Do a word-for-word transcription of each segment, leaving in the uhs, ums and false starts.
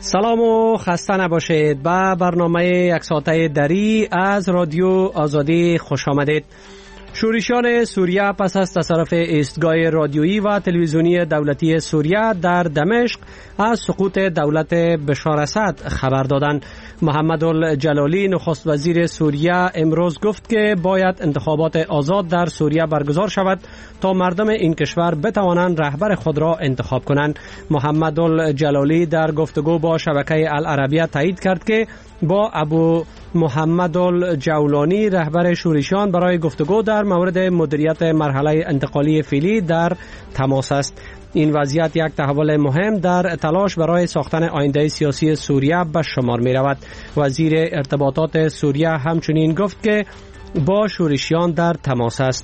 سلام و خسته نباشید. به برنامه یک ساعته دری از رادیو آزادی خوش آمدید. شورشیان سوریه پس از تصرف ایستگاه رادیویی و تلویزیونی دولتی سوریه در دمشق از سقوط دولت بشار اسد خبر دادند. محمد الجلالی نخست وزیر سوریه امروز گفت که باید انتخابات آزاد در سوریه برگزار شود تا مردم این کشور بتوانند رهبر خود را انتخاب کنند. محمد الجلالی در گفتگو با شبکه العربیه تایید کرد که با ابو محمد الجولانی رهبر شورشیان برای گفتگو در مورد مدیریت مرحله انتقالی فعلی در تماس است. این وضعیت یک تحول مهم در تلاش برای ساختن آینده سیاسی سوریه به شمار می رود. وزیر ارتباطات سوریه همچنین گفت که با شورشیان در تماس است.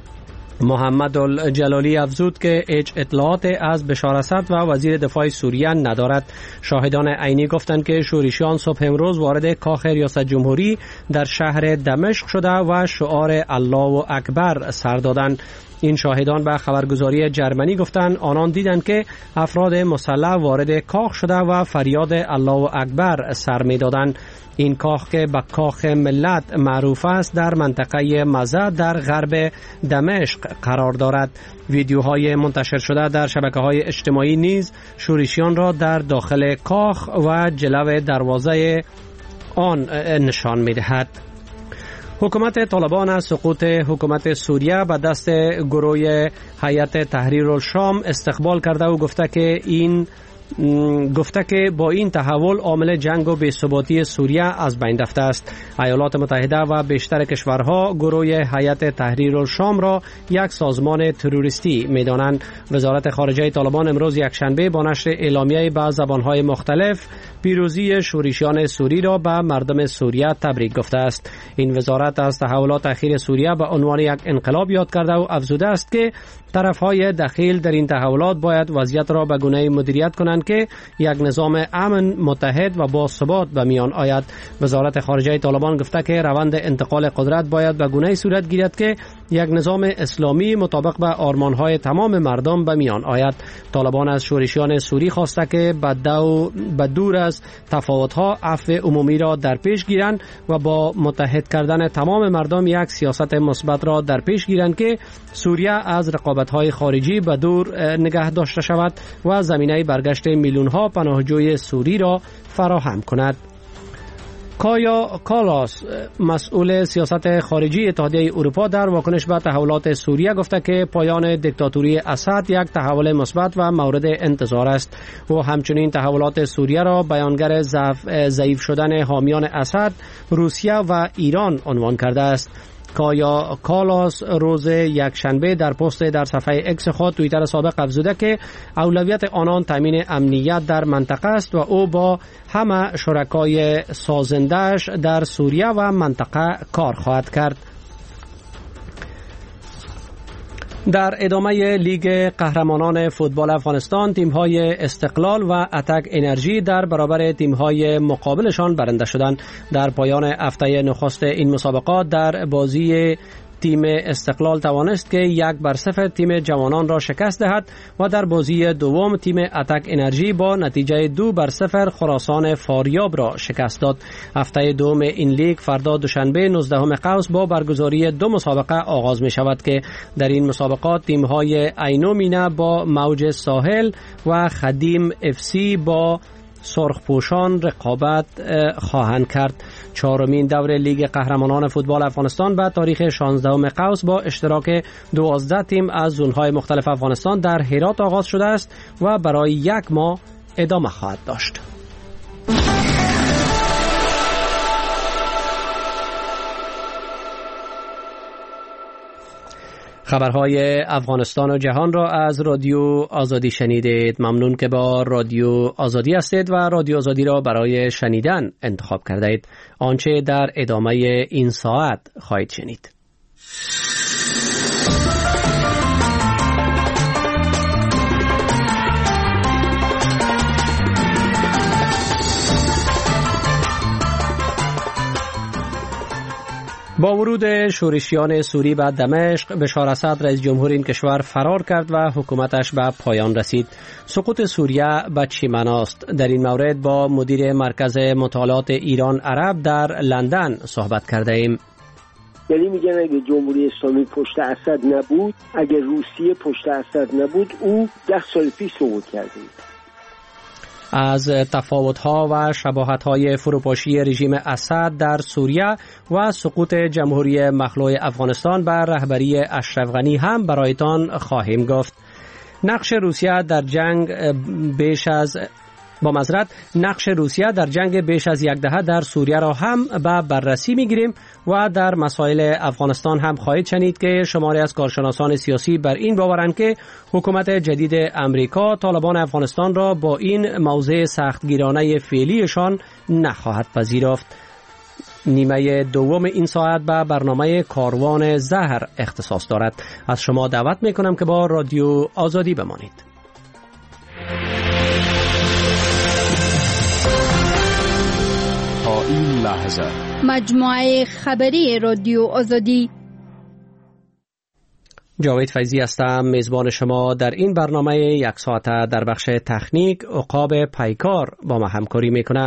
محمد الجلالی افزود که هیچ اطلاعات از بشار اسد و وزیر دفاع سوریه ندارد. شاهدان عینی گفتند که شورشیان صبح امروز وارد کاخ ریاست جمهوری در شهر دمشق شده و شعار الله اکبر سر دادند. این شاهدان به خبرگزاری جرمنی گفتند آنان دیدند که افراد مسلح وارد کاخ شده و فریاد الله اکبر سر می‌دادند. این کاخ که به کاخ ملت معروف است در منطقه مزه در غرب دمشق قرار دارد. ویدیوهای منتشر شده در شبکه‌های اجتماعی نیز شورشیان را در داخل کاخ و جلو دروازه آن نشان می‌دهد. حکومت طالبان از سقوط حکومت سوریه به دست گروه هیئت تحریر الشام استقبال کرده و گفته که این گفته که با این تحول عامل جنگ و بی‌ثباتی سوریه از بین رفته است. ایالات متحده و بیشتر کشورها گروه هیئت تحریر الشام را یک سازمان تروریستی می‌دانند. وزارت خارجه طالبان امروز یکشنبه با نشر اعلامیه‌ای به زبان‌های مختلف پیروزی شورشیان سوری را به مردم سوریه تبریک گفته است. این وزارت از تحولات اخیر سوریه به عنوان یک انقلاب یاد کرده و افزوده است که طرف‌های دخیل در این تحولات باید وضعیت را به گونه‌ای مدیریت کنند که یک نظام امن، متحد و باثبات به میان آید. وزارت خارجه طالبان گفته که روند انتقال قدرت باید به گونه‌ای صورت گیرد که یک نظام اسلامی مطابق به آرمان‌های تمام مردم به میان آید. طالبان از شورشیان سوری خواسته که به دور از تفاوت‌ها عفو عمومی را در پیش گیرند و با متحد کردن تمام مردم یک سیاست مثبت را در پیش گیرند که سوریه از رقابت‌های خارجی به دور نگه داشته شود و زمینه برگشت میلیون‌ها پناهجوی سوری را فراهم کند. کایا کالاس مسئول سیاست خارجی اتحادیه اروپا در واکنش به تحولات سوریه گفته که پایان دیکتاتوری اسد یک تحول مثبت و مورد انتظار است. او همچنین تحولات سوریه را بیانگر ضعیف شدن حامیان اسد، روسیه و ایران عنوان کرده است. کایا کالاس روز یکشنبه در پست در صفحه اکس خود توییتر سابق افزوده که اولویت آنان تامین امنیت در منطقه است و او با همه شرکای سازندش در سوریه و منطقه کار خواهد کرد. در ادامه لیگ قهرمانان فوتبال افغانستان تیم‌های استقلال و اتک انرژی در برابر تیم‌های مقابلشان برنده شدند. در پایان هفته نخست این مسابقات در بازی تیم استقلال توانست که یک بر صفر تیم جوانان را شکست دهد و در بازی دوم تیم اتک انرژی با نتیجه دو بر صفر خراسان فاریاب را شکست داد. هفته دوم این لیگ فردا دوشنبه نوزدهم قوس با برگزاری دو مسابقه آغاز می شود که در این مسابقات تیم های عینو مینه با موج ساحل و خدیم اف سی با سرخپوشان رقابت خواهند کرد. چهارمین دور لیگ قهرمانان فوتبال افغانستان به تاریخ شانزدهم قوس با اشتراک دوازده تیم از زون‌های مختلف افغانستان در هرات آغاز شده است و برای یک ماه ادامه خواهد داشت. خبرهای افغانستان و جهان را از رادیو آزادی شنیدید. ممنون که با رادیو آزادی هستید و رادیو آزادی را برای شنیدن انتخاب کردید. آنچه در ادامه این ساعت خواهید شنید. با ورود شورشیان سوری به دمشق، بشار اسد رئیس جمهور این کشور فرار کرد و حکومتش به پایان رسید. سقوط سوریه به چه معناست؟ در این مورد با مدیر مرکز مطالعات ایران عرب در لندن صحبت کرده ایم. یعنی میگن اگه جمهوری اسلامی پشت اسد نبود، اگه روسیه پشت اسد نبود، او ده سال پیش سقوط کرده. از تفاوت‌ها و شباهت‌های فروپاشی رژیم اسد در سوریه و سقوط جمهوری مخلوع افغانستان بر رهبری اشرف غنی هم برایتان خواهیم گفت. نقش روسیه در جنگ بیش از با معذرت نقش روسیه در جنگ بیش از یک دهه در سوریه را هم به بررسی می‌گیریم و در مسائل افغانستان هم خواهید شنید که شماری از کارشناسان سیاسی بر این باورند که حکومت جدید امریکا طالبان افغانستان را با این موضع سختگیرانه فعلیشان نخواهد پذیرفت. نیمه دوم این ساعت به برنامه کاروان زهر اختصاص دارد. از شما دعوت می‌کنم که با رادیو آزادی بمانید. تا این لحظه مجموعه خبری رادیو آزادی. جاوید فیضی هستم، میزبان شما در این برنامه یک ساعته. در بخش تکنیک عقاب پیکار با ما همکاری میکنه.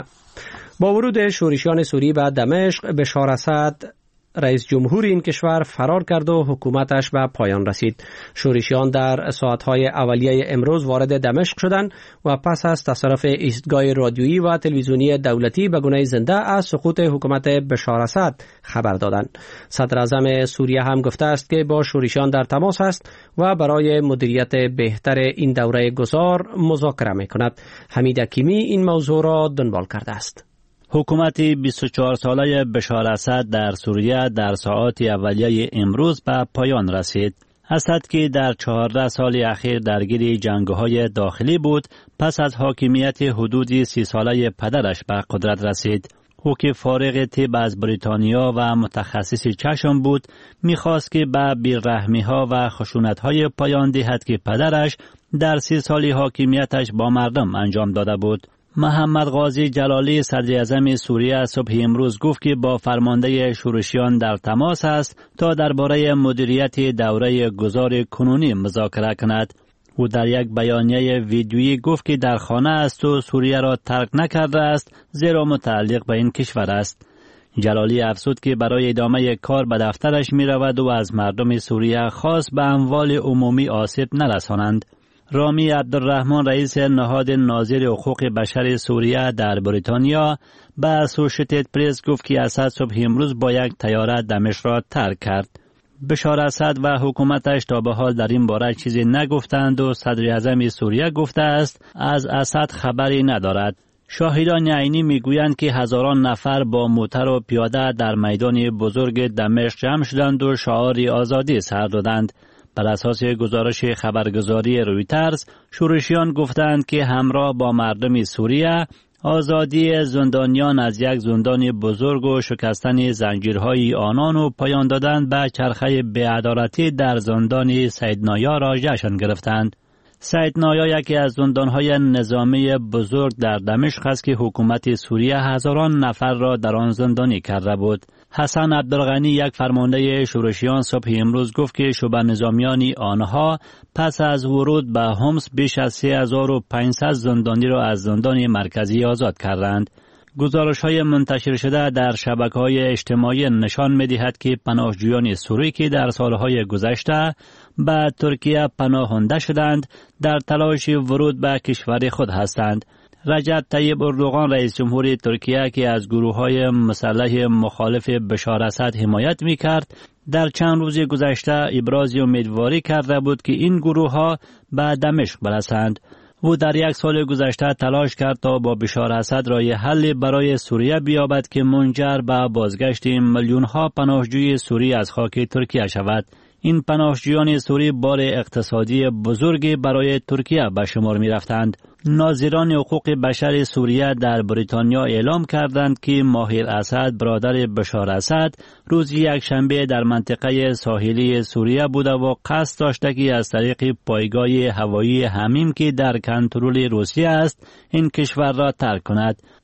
با ورود شورشیان سوری به دمشق، بشار اسد رئیس جمهور این کشور فرار کرد و حکومتش به پایان رسید. شورشیان در ساعتهای اولیه امروز وارد دمشق شدند و پس از تصرف ایستگاه رادیویی و تلویزیونی دولتی به گونه زنده از سقوط حکومت بشار اسد خبر دادند. صدر اعظم سوریه هم گفته است که با شورشیان در تماس است و برای مدیریت بهتر این دوره گذار مذاکره میکند. حمید حکیمی این موضوع را دنبال کرده است. حکومت بیست و چهار ساله بشار اسد در سوریه در ساعات اولیه امروز به پایان رسید. اسد که در چهارده سال اخیر درگیر جنگ‌های داخلی بود، پس از حاکمیت حدودی سی ساله پدرش به قدرت رسید. او که فارغ طب از بریتانیا و متخصص چشم بود، می‌خواست که به بی‌رحمی‌ها و خشونت‌های پایان دهد که پدرش در سی سال حاکمیتش با مردم انجام داده بود. محمد قاضی جلالی صدر اعظم سوریه صبح امروز گفت که با فرمانده شورشیان در تماس است تا درباره مدیریت دوره گذار کنونی مذاکره کند. او در یک بیانیه ویدیویی گفت که در خانه است و سوریه را ترک نکرده است، زیرا متعلق به این کشور است. جلالی افزود که برای ادامه کار به دفترش می رود و از مردم سوریه خواست به اموال عمومی آسیب نرسانند. رامی عبدالرحمن رئیس نهاد ناظر حقوق بشر سوریه در بریتانیا به اسوشیتد پرس گفت که اسد صبح امروز با یک طیاره دمشق را ترک کرد. بشار اسد و حکومتش تا به حال در این باره چیزی نگفتند و صدر اعظم سوریه گفته است از اسد خبری ندارد. شاهدان عینی میگویند که هزاران نفر با موتر و پیاده در میدان بزرگ دمشق جمع شدند و شعار آزادی سر دادند. بر اساس گزارش خبرگزاری رویترز، شورشیان گفتند که همراه با مردم سوریه آزادی زندانیان از یک زندان بزرگ و شکستن زنجیرهای آنان و پایان دادن به چرخه بی‌عدالتی در زندان سیدنایا را جشن گرفتند. سیدنایا یکی از زندانهای نظامی بزرگ در دمشق است که حکومت سوریه هزاران نفر را در آن زندانی کرده بود. حسن عبدالغنی یک فرمانده شورشیان صبح امروز گفت که شعبه نظامیان آنها پس از ورود به حمص بیش از سه هزار و پانصد زندانی را از زندان مرکزی آزاد کردند. گزارش‌های منتشر شده در شبکه‌های اجتماعی نشان می‌دهد که پناهجویان سوری که در سالهای گذشته به ترکیه پناهنده شدند در تلاش ورود به کشور خود هستند. رجب طیب اردوغان رئیس جمهور ترکیه که از گروه‌های مسلح مخالف بشار اسد حمایت می‌کرد، در چند روز گذشته ابراز امیدواری کرده بود که این گروه‌ها به دمشق برسند. او در یک سال گذشته تلاش کرد تا با بشار اسد راه حل برای سوریه بیابد که منجر به بازگشت میلیون‌ها پناهجوی سوری از خاک ترکیه شود. این پناهجویان سوری بار اقتصادی بزرگی برای ترکیه به شمار می رفتند. ناظران حقوق بشر سوریه در بریتانیا اعلام کردند که ماهر اسد برادر بشار اسد روز یک شنبه در منطقه ساحلی سوریه بوده و قصد داشته که از طریق پایگاه هوایی حمیم که در کنترل روسیه است این کشور را ترک کند.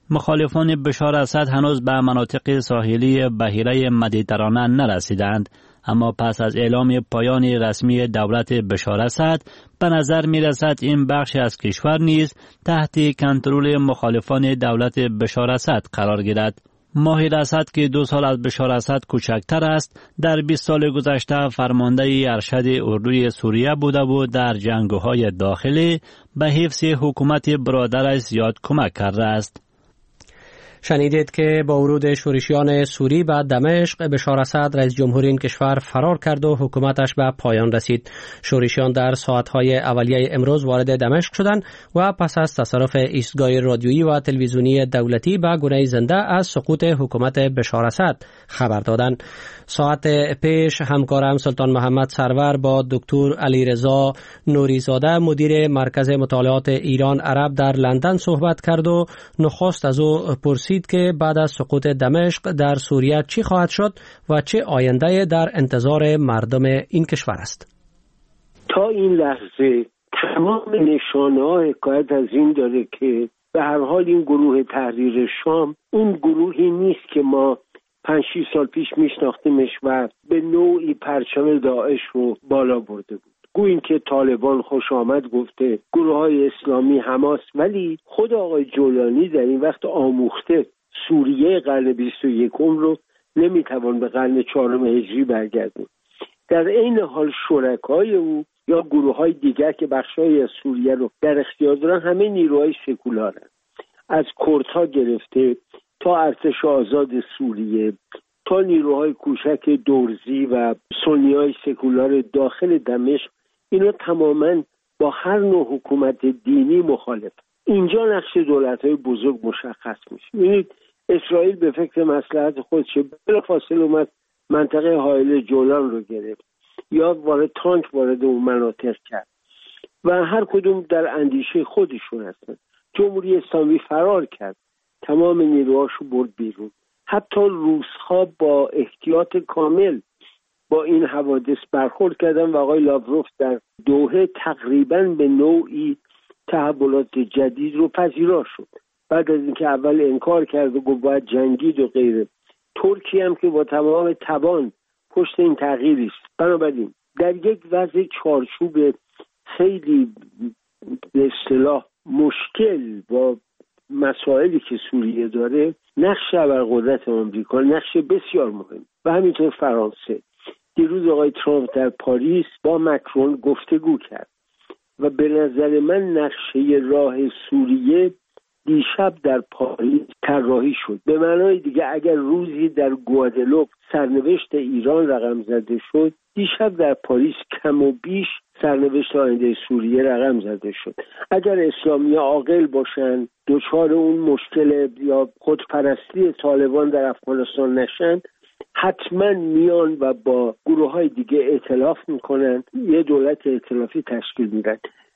مخالفان بشار اسد هنوز به مناطق ساحلی بحیره مدیترانه نرسیدند، اما پس از اعلام پایان رسمی دولت بشار اسد به نظر می رسد این بخش از کشور نیز تحت کنترل مخالفان دولت بشار اسد قرار گیرد. ماهر اسد که دو سال از بشار اسد کوچکتر است، در بیست سال گذشته فرمانده ارشد اردوی سوریه بوده و در جنگ‌های داخلی به حفظ حکومت برادرش زیاد کمک کرده است. شنیدید که با ورود شورشیان سوری به دمشق، بشار اسد رئیس جمهور این کشور فرار کرد و حکومتش به پایان رسید. شورشیان در ساعتهای اولیه امروز وارد دمشق شدند و پس از تصرف ایستگاه رادیویی و تلویزیونی دولتی به گونه زنده از سقوط حکومت بشار اسد خبر دادند. ساعت پیش همکارم سلطان محمد سرور با دکتر علیرضا نوریزاده مدیر مرکز مطالعات ایران عرب در لندن صحبت کرد و نخست از او پرسید که بعد از سقوط دمشق در سوریه چی خواهد شد و چه آینده در انتظار مردم این کشور است. تا این لحظه تمام نشانه‌ها حکایت از این داره که به هر حال این گروه تحریر شام اون گروهی نیست که ما پنج شش سال پیش میشناختیمش و به نوعی پرچم داعش رو بالا برده بود. گوییم که طالبان خوش آمد گفته، گروه های اسلامی، حماس، ولی خود آقای جولانی در این وقت آموخته سوریه قرن بیست و یکم رو نمیتوان به قرن چهارم هجری برگردون. در این حال شرکای او یا گروه های دیگر که بخشای از سوریه رو در اختیار دارن همه نیروهای سکولارن، از کردها گرفته تا ارتش آزاد سوریه تا نیروهای کوچک درزی و سنیای سکولار داخل دمشق، اینا تماما با هر نوع حکومت دینی مخالف. اینجا نقش دولت‌های بزرگ مشخص میشه. ببینید اسرائیل به فکر مصلحت خودش بلافاصله اومد منطقه حائل جولان رو گرفت یا وارد تانک وارد اون مناطق کرد و هر کدوم در اندیشه خودشون هستن. جمهوری اسلامی فرار کرد، تمام نیروهاشو برد بیرون. حتی روس‌ها با احتیاط کامل با این حوادث برخورد کردن و آقای لاوروف در دوحه تقریباً به نوعی تحولات جدید رو پذیرا شد. بعد از اینکه اول انکار کرد و گفت باید جنگید و غیره، ترکیه هم که با تمام توان پشت این تغییری است. بنابراین در یک وضع چارچوب خیلی به اصطلاح مشکل با مسائلی که سوریه داره، نقش ابرقدرت آمریکا نقش بسیار مهم و همینطور فرانسه. دیروز آقای ترامپ در پاریس با مکرون گفتگو کرد و به نظر من نقشه راه سوریه دیشب در پاریس طراحی شد. به معنای دیگه اگر روزی در گوادلوپ سرنوشت ایران رقم زده شد، دیشب در پاریس کم و بیش سرنوشت آینده سوریه رقم زده شد. اگر اسلامی عاقل باشن، دچار اون مشکل یا خودپرستی طالبان در افغانستان نشن، حتما میان و با گروه های دیگه ائتلاف میکنن، یه دولت ائتلافی تشکیل میدن.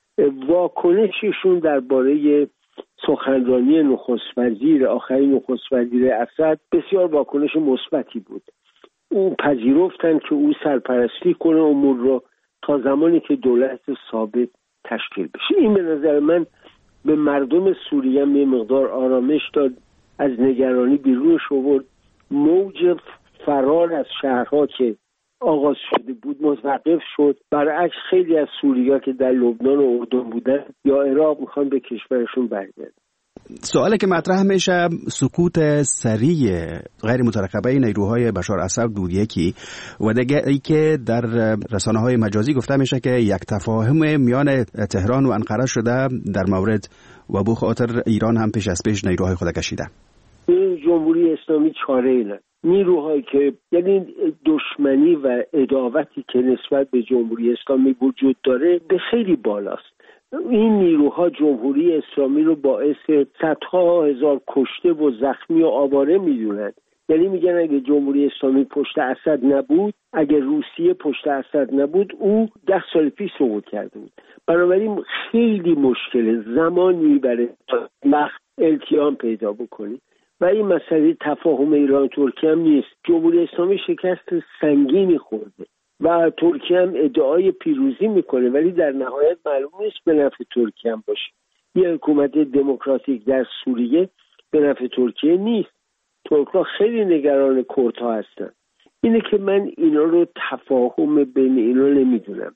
واکنششون درباره سخنرانی نخست وزیر آخرین نخست وزیر اسد بسیار واکنش مثبتی بود. اون پذیرفتن که او سرپرستی کنه امور رو تا زمانی که دولت ثابت تشکیل بشه. این به نظر من به مردم سوریه یه مقدار آرامش داد، از نگرانی بیرونش آورد. موج فرار از شهرها که آغاز شده بود متوقف شد. برعکس خیلی از سوریا که در لبنان و اردن بودن یا عراق میخوان به کشورشون برگردن. سوالی که مطرح میشه سقوط سریع غیر مترقبه نیروهای بشار اسد بود یکی، و دیگه ای که در رسانه‌های مجازی گفته میشه که یک تفاهم میان تهران و انقره شده در مورد و به خاطر ایران هم پیش از پیش نیروهای خود کشیده. این جمهوری اسلامی چاره ایه. نیروهایی که یعنی دشمنی و عداوتی که نسبت به جمهوری اسلامی وجود داره به خیلی بالاست. این نیروها جمهوری اسلامی رو باعث صدها هزار کشته و زخمی و آواره میدونن. یعنی میگن اگه جمهوری اسلامی پشت اسد نبود، اگه روسیه پشت اسد نبود، او ده سال پیش سقوط کرده بود. بنابراین خیلی مشکله، زمان میبره تا وقت التیام پیدا بکنی. و این مسئله تفاهم ایران ترکیه هم نیست. جمهوری اسلامی شکست سنگینی خورده و ترکیه هم ادعای پیروزی میکنه، ولی در نهایت معلوم نیست به نفع ترکیه هم باشه. یه حکومت دموکراتیک در سوریه به نفع ترکیه نیست. ترک‌ها خیلی نگران کردها هستن. اینه که من اینا رو تفاهم بین اینا نمیدونم.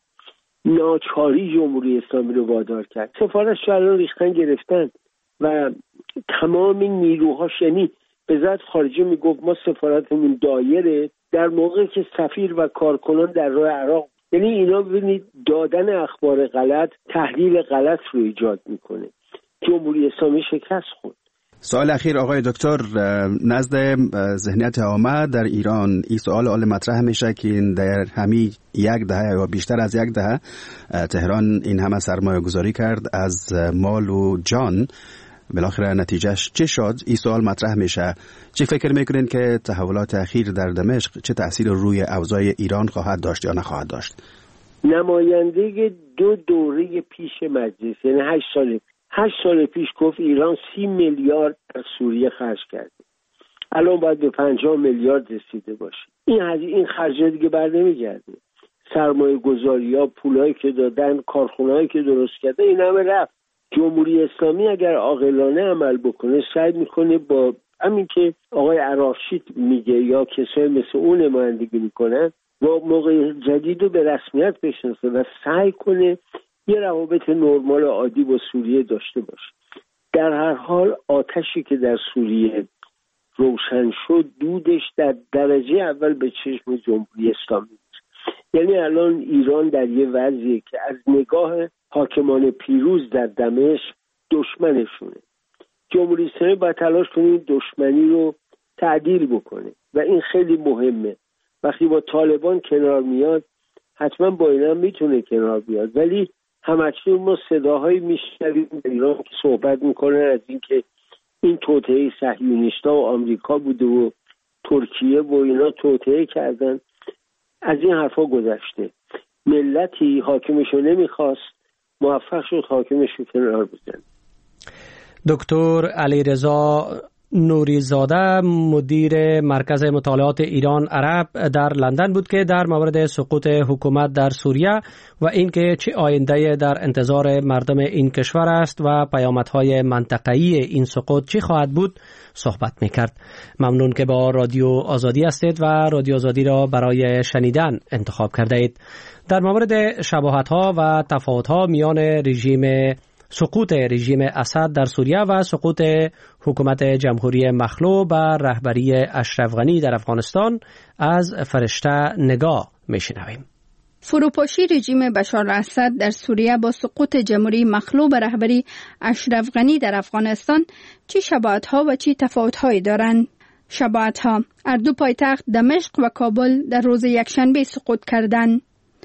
ناچاری جمهوری اسلامی رو وادار کرد. سفارش رو الان ریختن گرفتن و تمام نیروهاش، یعنی وزارت خارجه میگفت ما سفارتمون دایره، در موقعی که سفیر و کارکنان در راه عراق، یعنی اینا ببینید دادن اخبار غلط تحلیل غلط رو ایجاد میکنه. جمهوری اسلامی شکست خورد. سوال اخیر آقای دکتر، نزد ذهنیت عامه در ایران این سوال آل مطرح میشه که در همین یک دهه یا بیشتر از یک دهه تهران این همه سرمایه گذاری کرد از مال و جان، بالاخره نتیجهش چه شد؟ این سوال مطرح میشه. چه فکر میکنین که تحولات اخیر در دمشق چه تأثیر روی اوضاع ایران خواهد داشت یا نخواهد داشت؟ نماینده دو دوره پیش مجلس، یعنی هشت سال هشت سال پیش گفت ایران سی میلیارد در سوریه خرج کرده، الان باید به پنجاه میلیارد رسیده باشه. این این خرجه دیگه بر نمیگرده. سرمایه گذاری ها، پولایی که دادن، کارخونهایی که درست کرده، این همه رفت. جمهوری اسلامی اگر عاقلانه عمل بکنه سعی میکنه با همین که آقای عراشید میگه یا کسای مثل اون نمایندگی میکنن با موقع جدید رو به رسمیت بشناسه و سعی کنه یه روابط نرمال عادی با سوریه داشته باشه. در هر حال آتشی که در سوریه روشن شد دودش در درجه اول به چشم جمهوری اسلامی است. یعنی الان ایران در یه وضعیه که از نگاه حاکمان پیروز در دمشق دشمنشونه. جمهوری اسلامی باید تلاش کنه دشمنی رو تعدیل بکنه و این خیلی مهمه. وقتی با طالبان کنار میاد حتما با اینا میتونه کنار بیاد، ولی همکنون ما صداهایی میشنویم در ایران که صحبت میکنن از اینکه این توطئه صهیونیست‌ها و آمریکا بوده و ترکیه و اینا توطئه کردن. از این حرفا گذشته. ملتی حاکمشو نمیخواست، موفق شد حاکمشو کنار بزنه. دکتر علیرضا نوریزاده مدیر مرکز مطالعات ایران عرب در لندن بود که در مورد سقوط حکومت در سوریه و اینکه چه آینده در انتظار مردم این کشور است و پیامدهای منطقه‌ای این سقوط چی خواهد بود صحبت میکرد. ممنون که با رادیو آزادی هستید و رادیو آزادی را برای شنیدن انتخاب کرده اید. در مورد شباهت‌ها و تفاوت‌ها میان رژیم سقوط رژیم اسد در سوریه و سقوط حکومت جمهوری مخلوع بر رهبری اشرف غنی در افغانستان از فرشته نگاه میشنویم. فروپاشی رژیم بشار اسد در سوریه با سقوط جمهوری مخلوع بر رهبری اشرف غنی در افغانستان چه شباهت‌ها و چه تفاوت‌هایی دارند؟ شباهت‌ها: هر دو پایتخت دمشق و کابل در روز یکشنبه سقوط کردند.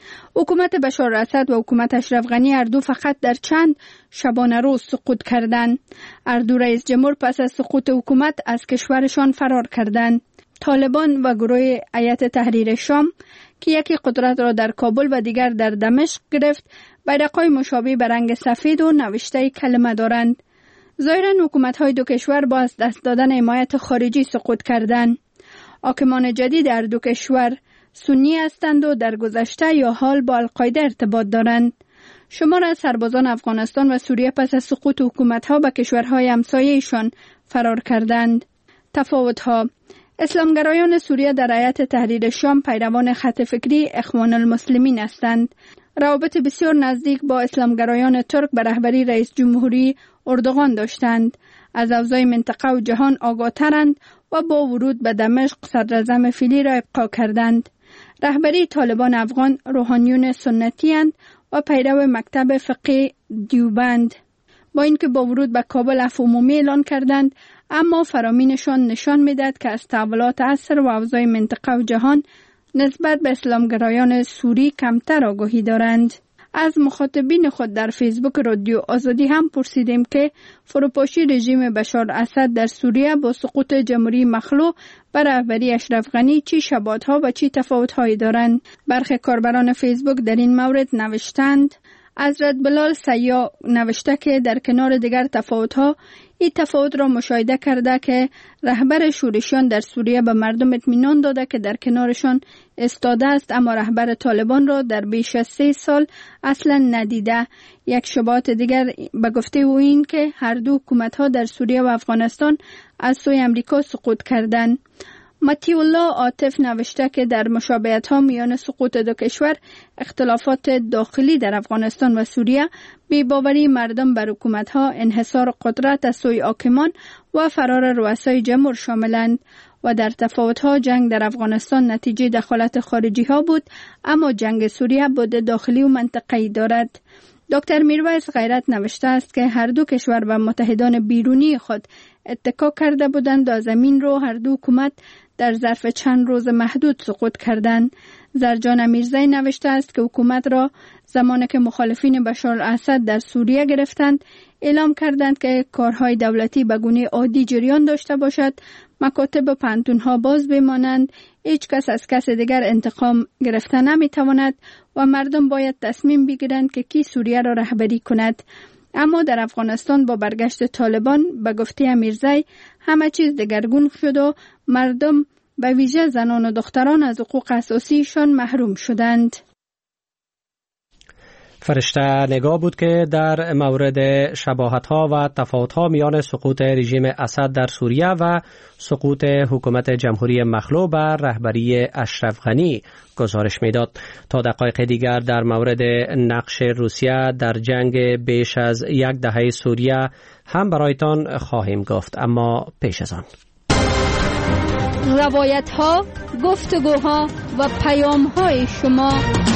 حکومت بشار اسد و حکومت اشرف غنی هر دو فقط در چند شبانه روز سقوط کردند. هر دو رئیس جمهور پس از سقوط حکومت از کشورشان فرار کردند. طالبان و گروه هیئت تحریر شام که یکی قدرت را در کابل و دیگر در دمشق گرفت، بیرق‌های مشابه به رنگ سفید و نوشته کلمه دارند. ظاهراً حکومت‌های دو کشور با از دست دادن حمایت خارجی سقوط کردند. حاکمان جدید در دو کشور سنی هستند و در گذشته یا حال با القاعده ارتباط دارند. شمار از سربازان افغانستان و سوریه پس از سقوط حکومت‌ها به کشورهای همسایه‌شان فرار کردند. تفاوت‌ها: اسلامگرایان سوریه در هیئت تحریر شام پیروان خط فکری اخوان المسلمین هستند. روابط بسیار نزدیک با اسلامگرایان ترک به رهبری رئیس جمهوری اردوغان داشتند. از اوضاع منطقه و جهان آگاه‌ترند و با ورود به دمشق صدراعظم فعلی را ابقا کردند. رهبری طالبان افغان روحانیون سنتی اند و پیرو مکتب فقه دیوبند. با اینکه با ورود به کابل عفو عمومی اعلان کردند، اما فرامینشان نشان میدهد که از تحولات عصر و اوضاع منطقه و جهان نسبت به اسلامگرایان سوری کمتر آگاهی دارند. از مخاطبین خود در فیسبوک رادیو آزادی هم پرسیدیم که فروپاشی رژیم بشار اسد در سوریه با سقوط جمهوری مخلوع بر رهبری اشرف غنی چی شباهت‌ها و چی تفاوت‌هایی دارند. برخی کاربران فیسبوک در این مورد نوشتند: حضرت بلال سیاح نوشته که در کنار دیگر تفاوت‌ها این تفاوت را مشاهده کرده که رهبر شورشیان در سوریه به مردم اطمینان داده که در کنارشان استاده است، اما رهبر طالبان را در بیش از سه سال اصلا ندیده. یک شبهات دیگر به گفته او این که هر دو حکومت‌ها در سوریه و افغانستان از سوی امریکا سقوط کردند. مطیع الله عاطف نوشته که در مشابهت‌ها میان سقوط دو کشور، اختلافات داخلی در افغانستان و سوریه، بی‌باوری مردم بر حکومت‌ها، انحصار قدرت از سوی حاکمان و فرار رؤسای جمهور شاملند و در تفاوت‌ها جنگ در افغانستان نتیجه دخالت خارجی‌ها بود، اما جنگ سوریه بود داخلی و منطقه‌ای دارد. دکتر میرویس غیرت نوشته است که هر دو کشور و متحدان بیرونی خود اتکا کرده بودند و زمین رو هر دو حکومت در ظرف چند روز محدود سقوط کردند. زرجان امیرزی نوشته است که حکومت را زمانی که مخالفین بشار الاسد در سوریه گرفتند اعلام کردند که کارهای دولتی به گونه عادی جریان داشته باشد، مکاتب و پانتون‌ها باز بمانند، هیچ کس از کس دیگر انتقام گرفته نمیتواند و مردم باید تصمیم بگیرند که کی سوریه را رهبری کند. اما در افغانستان با برگشت طالبان به گفته امیرزی همه چیز دگرگون شد و مردم به ویژه زنان و دختران از حقوق اساسیشان محروم شدند. فرشته نگاه بود که در مورد شباهت‌ها و تفاوت‌ها میان سقوط رژیم اسد در سوریه و سقوط حکومت جمهوری مخلوع بر رهبری اشرف غنی گزارش میداد. تا دقایق دیگر در مورد نقش روسیه در جنگ بیش از یک دهه سوریه هم برایتان خواهیم گفت، اما پیش از آن روایت‌ها، گفتگوها و پیام‌های شما.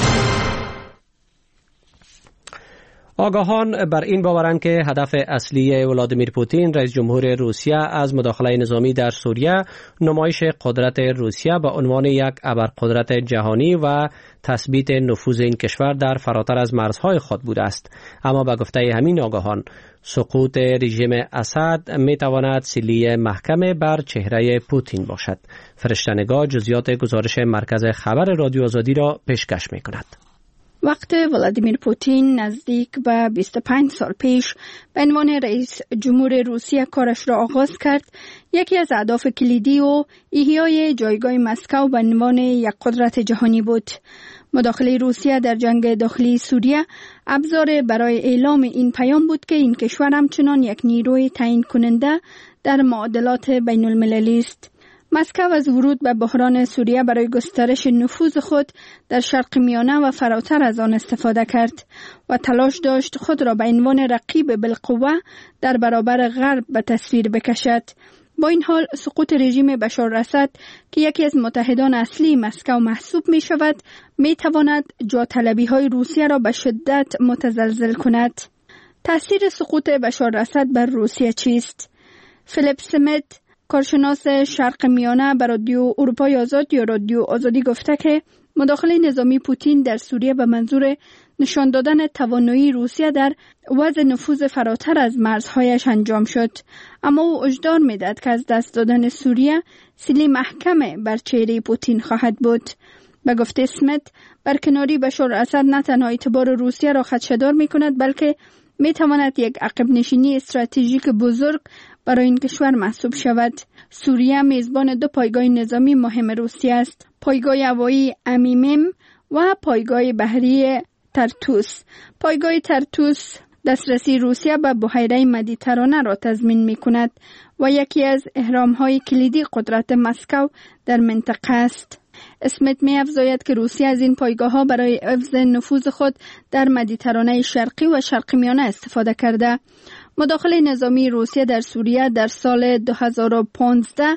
آگاهان بر این باورند که هدف اصلی ولادیمیر پوتین رئیس جمهور روسیه از مداخله نظامی در سوریه نمایش قدرت روسیه به عنوان یک ابرقدرت جهانی و تثبیت نفوذ این کشور در فراتر از مرزهای خود بوده است. اما به گفته همین آگاهان سقوط رژیم اسد می تواند سیلی محکم بر چهره پوتین باشد. فرشته‌نگاه جزئیات گزارش مرکز خبر رادیو آزادی را پیشکش می کند. وقت ولادیمیر پوتین نزدیک به بیست و پنج سال پیش به عنوان رئیس جمهور روسیه کارش را آغاز کرد، یکی از اهداف کلیدی و احیای جایگاه مسکو به عنوان یک قدرت جهانی بود. مداخله روسیه در جنگ داخلی سوریه ابزار برای اعلام این پیام بود که این کشور همچنان یک نیروی تعیین کننده در معادلات بین المللی است. مسکو از ورود به بحران سوریه برای گسترش نفوذ خود در شرق میانه و فراتر از آن استفاده کرد و تلاش داشت خود را به عنوان رقیب بالقوه در برابر غرب به تصویر بکشد. با این حال سقوط رژیم بشار الاسد که یکی از متحدان اصلی مسکو محسوب می شود، می تواند جا طلبی های روسیه را به شدت متزلزل کند. تاثیر سقوط بشار الاسد بر روسیه چیست؟ فیلیپ سمیت، کارشناس شرق میانه به رادیو اروپای آزاد یا رادیو آزادی گفته که مداخله نظامی پوتین در سوریه به منظور نشان دادن توانایی روسیه در وضع نفوذ فراتر از مرزهایش انجام شد، اما او هشدار می‌دهد که از دست دادن سوریه سیلی محکم بر چهره پوتین خواهد بود. به گفته اسمیت، برکناری بشار الاسد نه تنها اعتبار روسیه را خدشه‌دار می‌کند بلکه می‌تواند یک عقب نشینی استراتژیک بزرگ برای این کشور محسوب شود. سوریه میزبان دو پایگاه نظامی مهم روسیه است: پایگاه هوایی امیمیم و پایگاه بحری ترتوس. پایگاه ترتوس دسترسی روسیه به بحیره مدیترانه را تضمین می کند و یکی از اهرام‌های کلیدی قدرت مسکو در منطقه است. اسمیت می افزاید که روسیه از این پایگاه‌ها برای حفظ نفوذ خود در مدیترانه شرقی و شرق میانه استفاده کرده. مداخله نظامی روسیه در سوریه در سال دو هزار و پانزده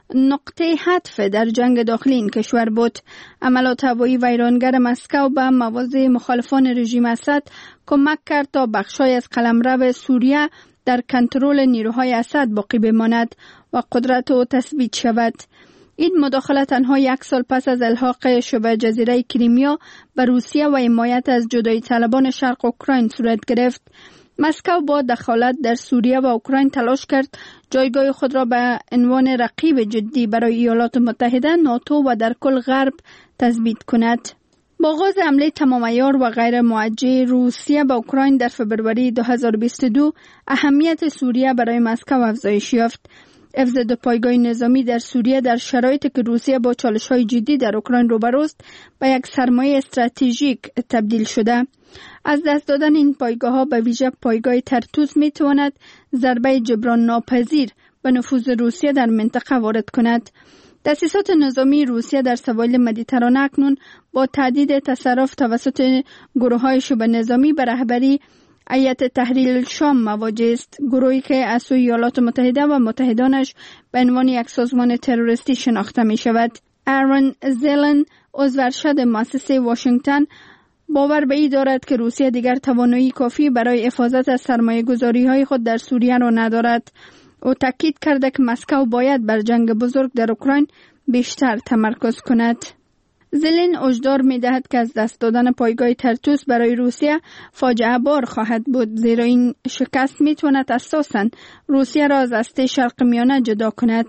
نقطه عطف در جنگ داخلی این کشور بود. عملات هوایی ویرانگر مسکو به مواضع مخالفان رژیم اسد کمک کرد تا بخشای از قلمرو سوریه در کنترل نیروهای اسد باقی بماند و قدرت او تثبیت شود. این مداخله تنها یک سال پس از الحاق شبه جزیره کریمیا به روسیه و حمایت از جدایی طلبان شرق اوکراین صورت گرفت. مسکو با دخالت در سوریه و اوکراین تلاش کرد جایگاه خود را به عنوان رقیب جدی برای ایالات متحده، ناتو و در کل غرب تثبیت کند. با آغاز حمله تمام عیار و غیر موجه روسیه به اوکراین در فبروری دو هزار و بیست و دو، اهمیت سوریه برای مسکو افزایش یافت. حفظ دو پایگاه نظامی در سوریه در شرایطی که روسیه با چالش‌های جدی در اوکراین روبروست به یک سرمایه استراتژیک تبدیل شده. از دست دادن این پایگاه‌ها به ویژه پایگاه ترتوس می‌تواند ضربه جبران ناپذیر به نفوذ روسیه در منطقه وارد کند. تأسیسات نظامی روسیه در سواحل مدیترانه اکنون با تهدید تصرف توسط گروه‌های شبه نظامی به رهبری هیئت تحریر الشام مواجه است، گروهی که از سوی ایالات متحده و متحدانش به عنوان یک سازمان تروریستی شناخته می شود. آرون زلن، عضو ارشد مؤسسه واشنگتن، باور به این دارد که روسیه دیگر توانایی کافی برای حفاظت از سرمایه‌گذاری‌های خود در سوریه را ندارد. او تاکید کرده که مسکو باید بر جنگ بزرگ در اوکراین بیشتر تمرکز کند. زلن هشدار می‌دهد که از دست دادن پایگاه ترتوس برای روسیه فاجعه بار خواهد بود، زیرا این شکست می‌تواند اساساً روسیه را از هسته شرق میانه جدا کند.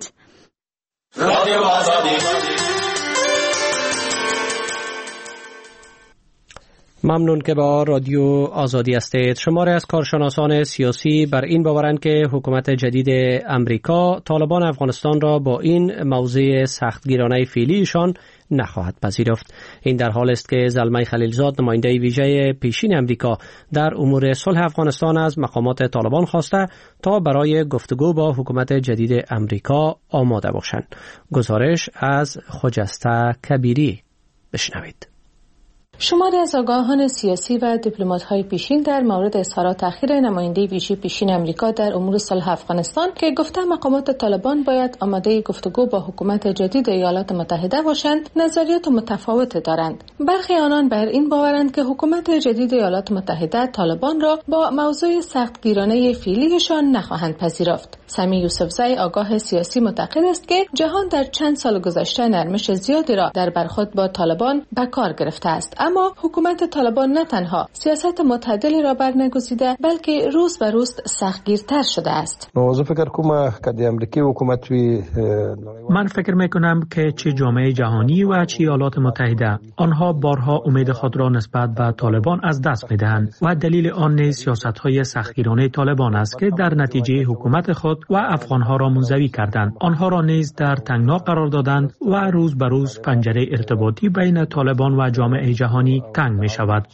ممنون که با رادیو آزادی هستید. شماری از کارشناسان سیاسی بر این باورند که حکومت جدید امریکا طالبان افغانستان را با این موضع سختگیرانه فعلیشان نخواهد پذیرفت. این در حال است که زلمه خلیلزاد، نماینده ویژه پیشین امریکا در امور صلح افغانستان، از مقامات طالبان خواسته تا برای گفتگو با حکومت جدید امریکا آماده باشند. گزارش از خجسته کبیری بشنوید. شماری از آگاهان سیاسی و دیپلمات‌های پیشین در مورد اظهارات اخیر نماینده ویژه پیشین امریکا در امور صلح افغانستان که گفته مقامات طالبان باید آماده گفتگو با حکومت جدید ایالات متحده باشند، نظریات متفاوت دارند. برخی آنان بر این باورند که حکومت جدید ایالات متحده طالبان را با موضوع سختگیرانه فعلیشان نخواهند پذیرفت. سمی یوسفزی، آگاه سیاسی، معتقد است که جهان در چند سال گذشته نرمش زیادی را در برخورد با طالبان به کار گرفته است، اما حکومت طالبان نه تنها سیاست معتدلی را برنگزیده بلکه روز به روز سختگیرتر شده است. من فکر میکنم که چه جامعه جهانی و چه ایالات متحده آنها بارها امید خود را نسبت به طالبان از دست میدهند و دلیل آن نیز سیاست‌های سختگیرانه طالبان است که در نتیجه حکومت خود و افغانها را منزوی کردند. آنها را نیز در تنگنا قرار دادند و روز به روز پنجره ارتباطی بین طالبان و جامعه جهانی تنگ می شود.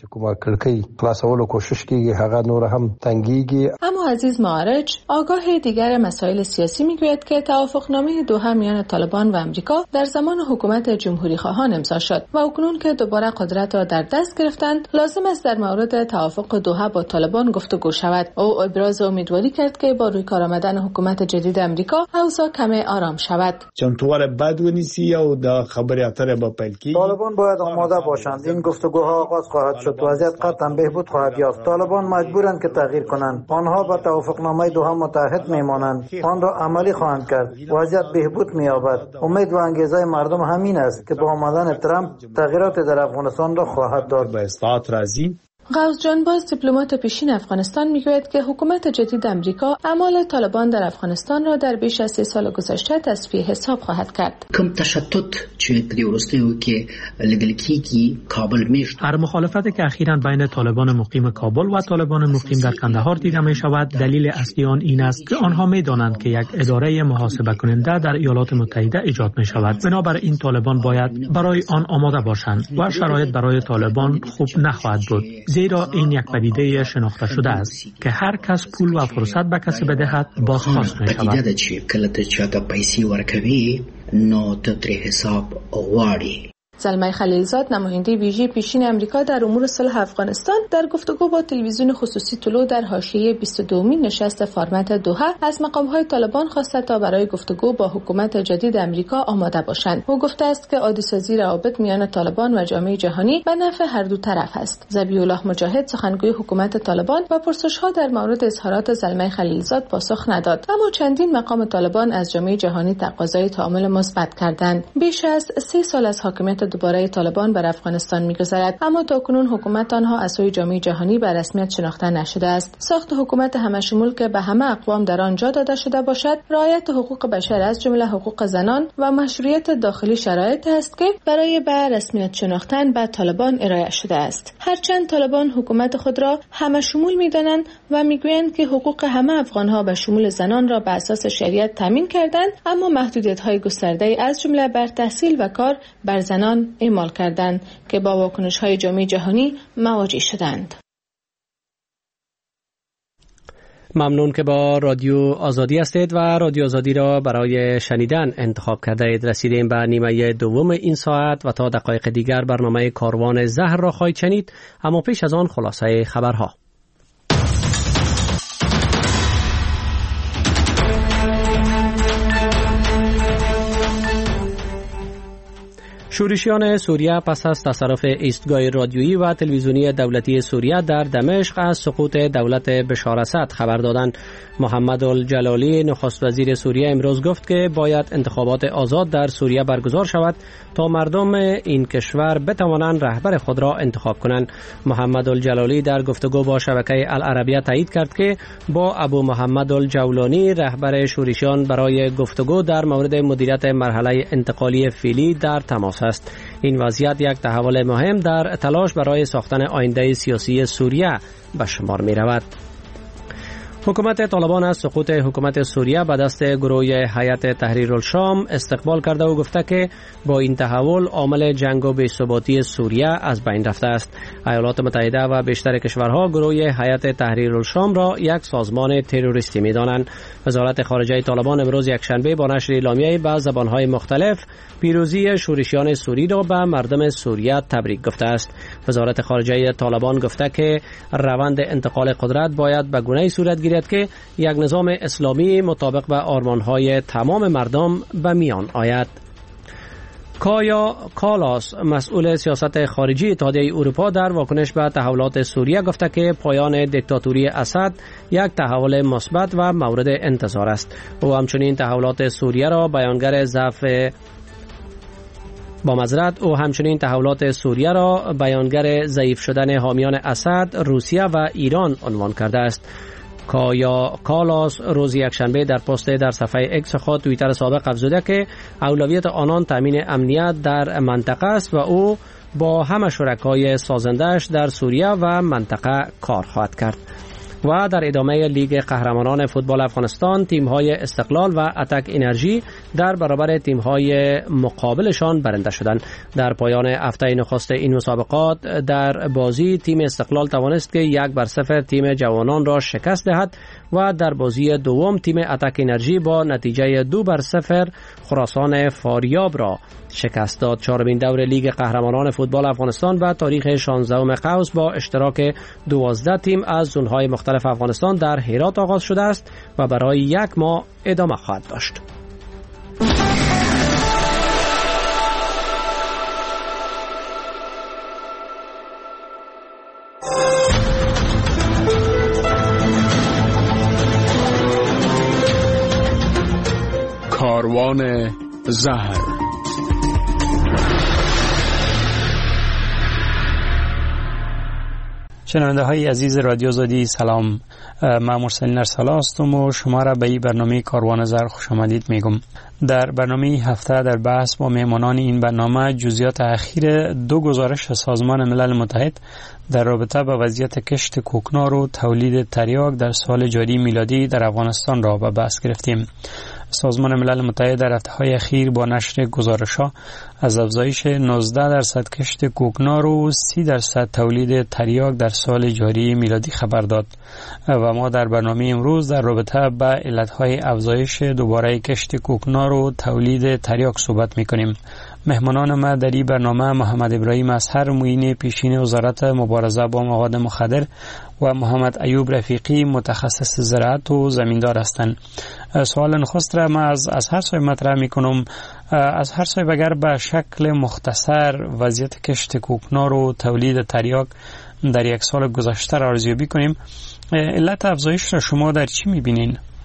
اما عزیز معارج، آگاه دیگر مسائل سیاسی می گوید که توافقنامه دوحه میان طالبان و امریکا در زمان حکومت جمهوری خواهان امضا شد و اکنون که دوباره قدرت را در دست گرفتند، لازم است در مورد توافق دوحه با طالبان گفتگو شود. او ابراز امیدواری کرد که با روی کار آمدن حکومت جدید امریکا اوضاع کمی آرام شود. طالبان باید آماده باشند. این گفتگوها آغاز خواهد شد. وضعیت قطعا بهبود خواهد یافت. طالبان مجبورند که تغییر کنند. آنها به توافقنامه دوحه متحد میمانند. آن را عملی خواهند کرد. وضعیت بهبود می‌یابد. امید و انگیزه مردم همین است که با آمدن ترامپ تغییرات در افغانستان را خواهد داد. غوث جانباز، دیپلمات پیشین افغانستان، میگوید که حکومت جدید امریکا اعمال طالبان در افغانستان را در بیش از سه سال گذشته تصفیه حساب خواهد کرد. کم تشدد چې په دې وروستیو کې لیدل کېږي کابل میشت. هر مخالفت که اخیراً بین طالبان مقیم کابل و طالبان مقیم در کندهار دیده می شود، دلیل اصلی آن این است که آنها می دانند که یک اداره محاسبه کننده در ایالات متحده ایجاد می شود. بنابراین طالبان باید برای آن آماده باشند و شرایط برای طالبان خوب نخواهد بود، زیرا این یک پدیده شناخته شده است که هر کس پول و فرصت به کسی بدهد بازخواست می شود. پدیده ده چې کله ته چاته پیسې ورکوي نو ته ترې حساب غواړي. زلمه خلیلزاد، نماینده ویژه پیشین امریکا در امور صلح افغانستان، در گفتگو با تلویزیون خصوصی طلوع در حاشیه بیست و دومین نشست فرمت دوحه از مقام‌های طالبان خواسته تا برای گفتگو با حکومت جدید امریکا آماده باشند. او گفته است که عادی‌سازی روابط میان طالبان و جامعه جهانی به نفع هر دو طرف است. ذبیح الله مجاهد، سخنگوی حکومت طالبان، با پرسش‌ها در مورد اظهارات زلمه خلیلزاد پاسخ نداد، اما چندین مقام طالبان از جامعه جهانی تقاضای تعامل مثبت کردند. بیش از سه سال از حاکمیت دوباره طالبان بر افغانستان می‌گذرد، اما تاکنون حکومت آنها از سوی جامعه جهانی به رسمیت شناخته نشده است. ساخت حکومت همشمول که به همه اقوام در آن جا داده شده باشد، رعایت حقوق بشر از جمله حقوق زنان و مشروعیت داخلی شرایط است که برای به رسمیت شناختن به طالبان ارائه شده است. هرچند طالبان حکومت خود را همشمول می‌دانند و می‌گویند که حقوق همه افغان‌ها به شمول زنان را به اساس شریعت تامین کردند، اما محدودیت‌های گسترده از جمله بر تحصیل و کار بر زنان اعمال کردند که با واکنش‌های جامعه جهانی مواجه شدند. ممنون که با رادیو آزادی هستید و رادیو آزادی را برای شنیدن انتخاب کرده اید. رسیدیم به نیمه دوم این ساعت و تا دقایق دیگر برنامه کاروان زهر را خواهید شنید، اما پیش از آن خلاصه خبرها. شورشیان سوریه پس از تصرف ایستگاه رادیویی و تلویزیونی دولتی سوریه در دمشق از سقوط دولت بشار اسد خبر دادند. محمد الجلالی نخست وزیر سوریه امروز گفت که باید انتخابات آزاد در سوریه برگزار شود تا مردم این کشور بتوانند رهبر خود را انتخاب کنند. محمد الجلالی در گفتگو با شبکه العربیه تایید کرد که با ابو محمد الجولانی رهبر شورشیان برای گفتگو در مورد مدیریت مرحله انتقالی فعلی در تماس است. این وضعیت یک تحول مهم در تلاش برای ساختن آینده سیاسی سوریه به شمار می رود. حکومت طالبان از سقوط حکومت سوریه به دست گروه هیئت تحریر الشام استقبال کرده و گفته که با این تحول عامل جنگ و بی‌ثباتی سوریه از بین رفته است. ایالات متحده و بیشتر کشورها گروه هیئت تحریر الشام را یک سازمان تروریستی می‌دانند. وزارت خارجه طالبان امروز یکشنبه با نشر اعلامیه‌ای به زبان‌های مختلف پیروزی شورشیان سوری را به مردم سوریه تبریک گفته است. وزارت خارجه طالبان گفته که روند انتقال قدرت باید به گونه‌ای صورت گیرد که یک نظام اسلامی مطابق به آرمان‌های تمام مردم به میان آید. کایا کالاس مسئول سیاست خارجی اتحادیه اروپا در واکنش به تحولات سوریه گفته که پایان دیکتاتوری اسد یک تحول مثبت و مورد انتظار است. او همچنین تحولات سوریه را بیانگر ضعف با معذرت او همچنین تحولات سوریه را بیانگر ضعیف شدن حامیان اسد، روسیه و ایران عنوان کرده است. کایا کالاس روز یکشنبه در پست در صفحه اکس خود توییتر سابق افزوده که اولویت آنان تامین امنیت در منطقه است و او با همه شرکای سازندش در سوریه و منطقه کار خواهد کرد. و در ادامه لیگ قهرمانان فوتبال افغانستان تیم‌های استقلال و اتک انرژی در برابر تیم‌های مقابلشان برنده شدند. در پایان هفته نخست این مسابقات در بازی تیم استقلال توانست که یک بر صفر تیم جوانان را شکست دهد و در بازی دوم تیم اتک انرژی با نتیجه دو بر صفر خراسان فاریاب را شکست داد. چهارمین دور لیگ قهرمانان فوتبال افغانستان به تاریخ شانزدهم قوس با اشتراک دوازده تیم از زون‌های مختلف افغانستان در هرات آغاز شده است و برای یک ماه ادامه خواهد داشت. کاروان زهر. شنونده های عزیز رادیو آزادی سلام، من مرسلین ارسلا هستم و شما را به این برنامه کاروان زهر خوش آمدید میگم. در برنامه هفته در بحث با مهمانان این برنامه جزئیات اخیر دو گزارش سازمان ملل متحد در رابطه با وضعیت کشت کوکنار و تولید تریاک در سال جاری میلادی در افغانستان را به بحث گرفتیم. سازمان ملل متحد در هفته‌های اخیر با نشر گزارش‌ها از افزایش نوزده درصد کشت کوکنار و سی درصد تولید تریاک در سال جاری میلادی خبر داد و ما در برنامه امروز در رابطه با علت‌های افزایش دوباره کشت کوکنار و تولید تریاک صحبت می‌کنیم. مهمانان ما در این برنامه محمد ابراهیم اصهر معین پیشین وزارت مبارزه با مواد مخدر و محمد ایوب رفیقی متخصص زراعت و زمیندار هستند. سوال نخست را من از از هر صاحب مطرح میکنم. از هر صاحب اگر به شکل مختصر وضعیت کشت کوکنار و تولید تریاک در یک سال گذشته را ارزیابی کنیم، علت افزایش را شما در چی میبینین؟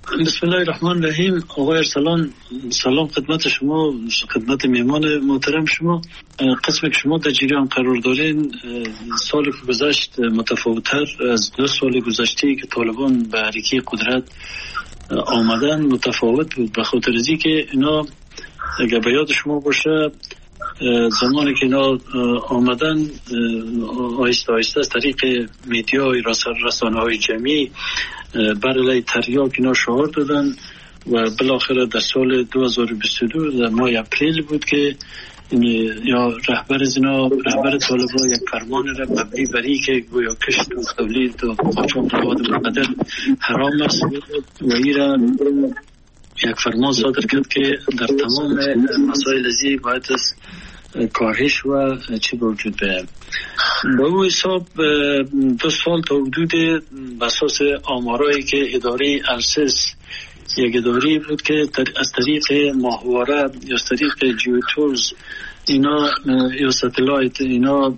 بسم الله الرحمن الرحیم. آقای ارسلان، سلام خدمت شما، خدمت میهمان محترم شما. قسمی که شما در جریان قرار دارین، سالی که گذشت متفاوت‌تر از دو سال گذشته که طالبان به حرکه قدرت آمدن متفاوت بود، به خاطر از اینکه اینا اگر به یاد شما باشه زمانی که اینا آمدن آهسته آهسته از طریق میدیای رسانه های جمعی بر علیه تریاک اینا شعار دادن و بالاخره در سال دو هزار و بیست و دو در ماه اپریل بود که یا رهبر از اینا رهبر طالبان یک فرمان را مبنی بر این که گویا کشت و تولید و قاچاق مواد مخدر حرام است و این را یک فرمان صادر کرد که در تمام مسائل ازی باید از کاهش و چی وجود بیاید. با او حساب دو سال تا حدود بساس آمارایی که اداره السس یک اداره بود که از طریق ماهواره یا از طریق جیوتولز اینا یا ستلایت اینا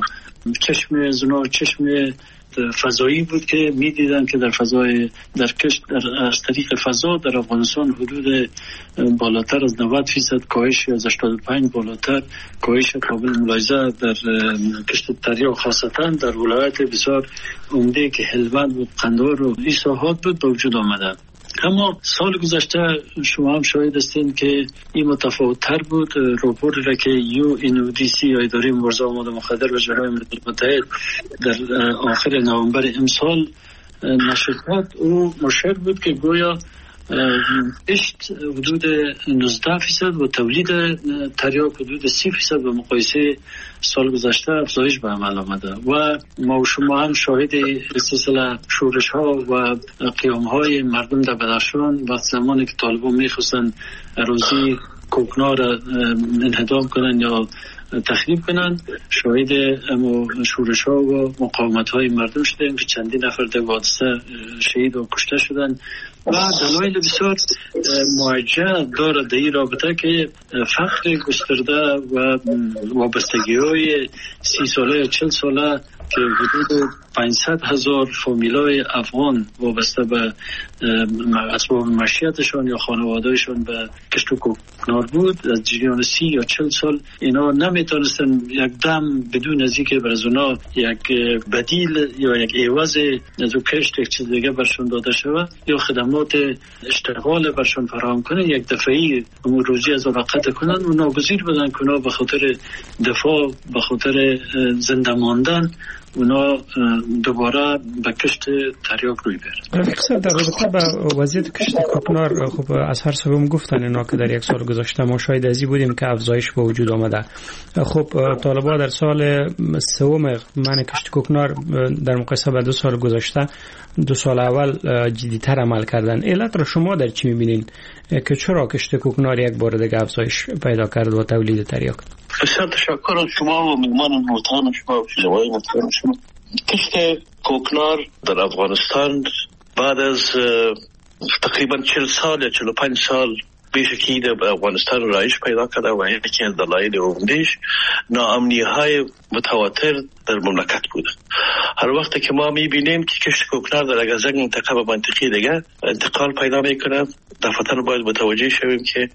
چشم زنا چشم فضایی بود که میدیدن که در فضای در کشت در از طریق فضا در افغانستان حدود بالاتر از نود درصد کاهش از هشتاد و پنج بالاتر کاهش قابل ملاحظه در کشت تریاک خاصتا در ولایت بسیار عمده که هلمند و قندهار و این ساحات بود به وجود آمده. اما سال گذشته شما هم شاهد هستین که این متفاوت تر بود. راپوری را که یو این او دی سی یا اداره مبارزه با مواد مخدر و جرائم ملل متحد در آخر نوامبر امسال نشر کرد، او مشهر بود که گویا کشت حدود نوزده درصد و تولید تریاک حدود سی درصد به مقایسه سال گذشته افزایش به عمل آمده و ما و شما هم شاهد سلسله شورش ها و قیام های مردم در بدخشان و زمانی که طالبان میخواستن اراضی کوکنار را انهدام کنن یا تخریب کنن، شاهد شورش ها و مقاومت های مردم شدیم که چندین نفر در حادثه شهید و کشته شدن و دلایل بسیار موجه داره در این رابطه که فقر گسترده و وابستگی های سی ساله یا چل ساله که حدود پانصد هزار فامیلای افغان وابسته به اسباب معیشتشان یا خانوادهشان به کشت و کوکنار بود، از جریان سی یا چل سال اینا نمیتونستن یک دم بدون از اینکه بر از اونا یک بدیل یا یک عوض از او کشت یک چیز دیگه برشون داده شود یا خدمات اشتغال برشون فراهم کنن، یک دفعی امور روزی از وقت کنن و ناگزیر بدن کنن به خاطر دفاع به خاطر زنده ماندن اونا دوباره به کشت تریاک روی بیارن. رفیق صاحب، در رابطه با وضعیت کشت کوکنار خب از هر سوم گفتن اینا که در یک سال گذشته ما شاهد ازی بودیم که افزایش به وجود آمده. خب طالبان در سال سوم منع کشت کوکنار در مقایسه با دو سال گذشته دو سال اول جدی‌تر عمل کردن. علت را شما در چی می‌بینین که چرا کشت کوکنار یک بار دیگه افزایش پیدا کرد و تولید تریاک؟ بسیار تشکر از شما و میهمان محترم شما و شنوای محترم شما. کشت کوکنار در افغانستان بعد از تقریبا چهل سال یا چهل و پنج سال بیشکی در افغانستان رایج پیدا کرده و یکی از دلایل عمده‌اش ناامنی های متواتر در مملکت بوده. هر وقت که ما میبینیم که کشت کوکنار در از یک منطقه به منطقه دیگه انتقال پیدا میکنه، دفعتاً باید متوجه شویم که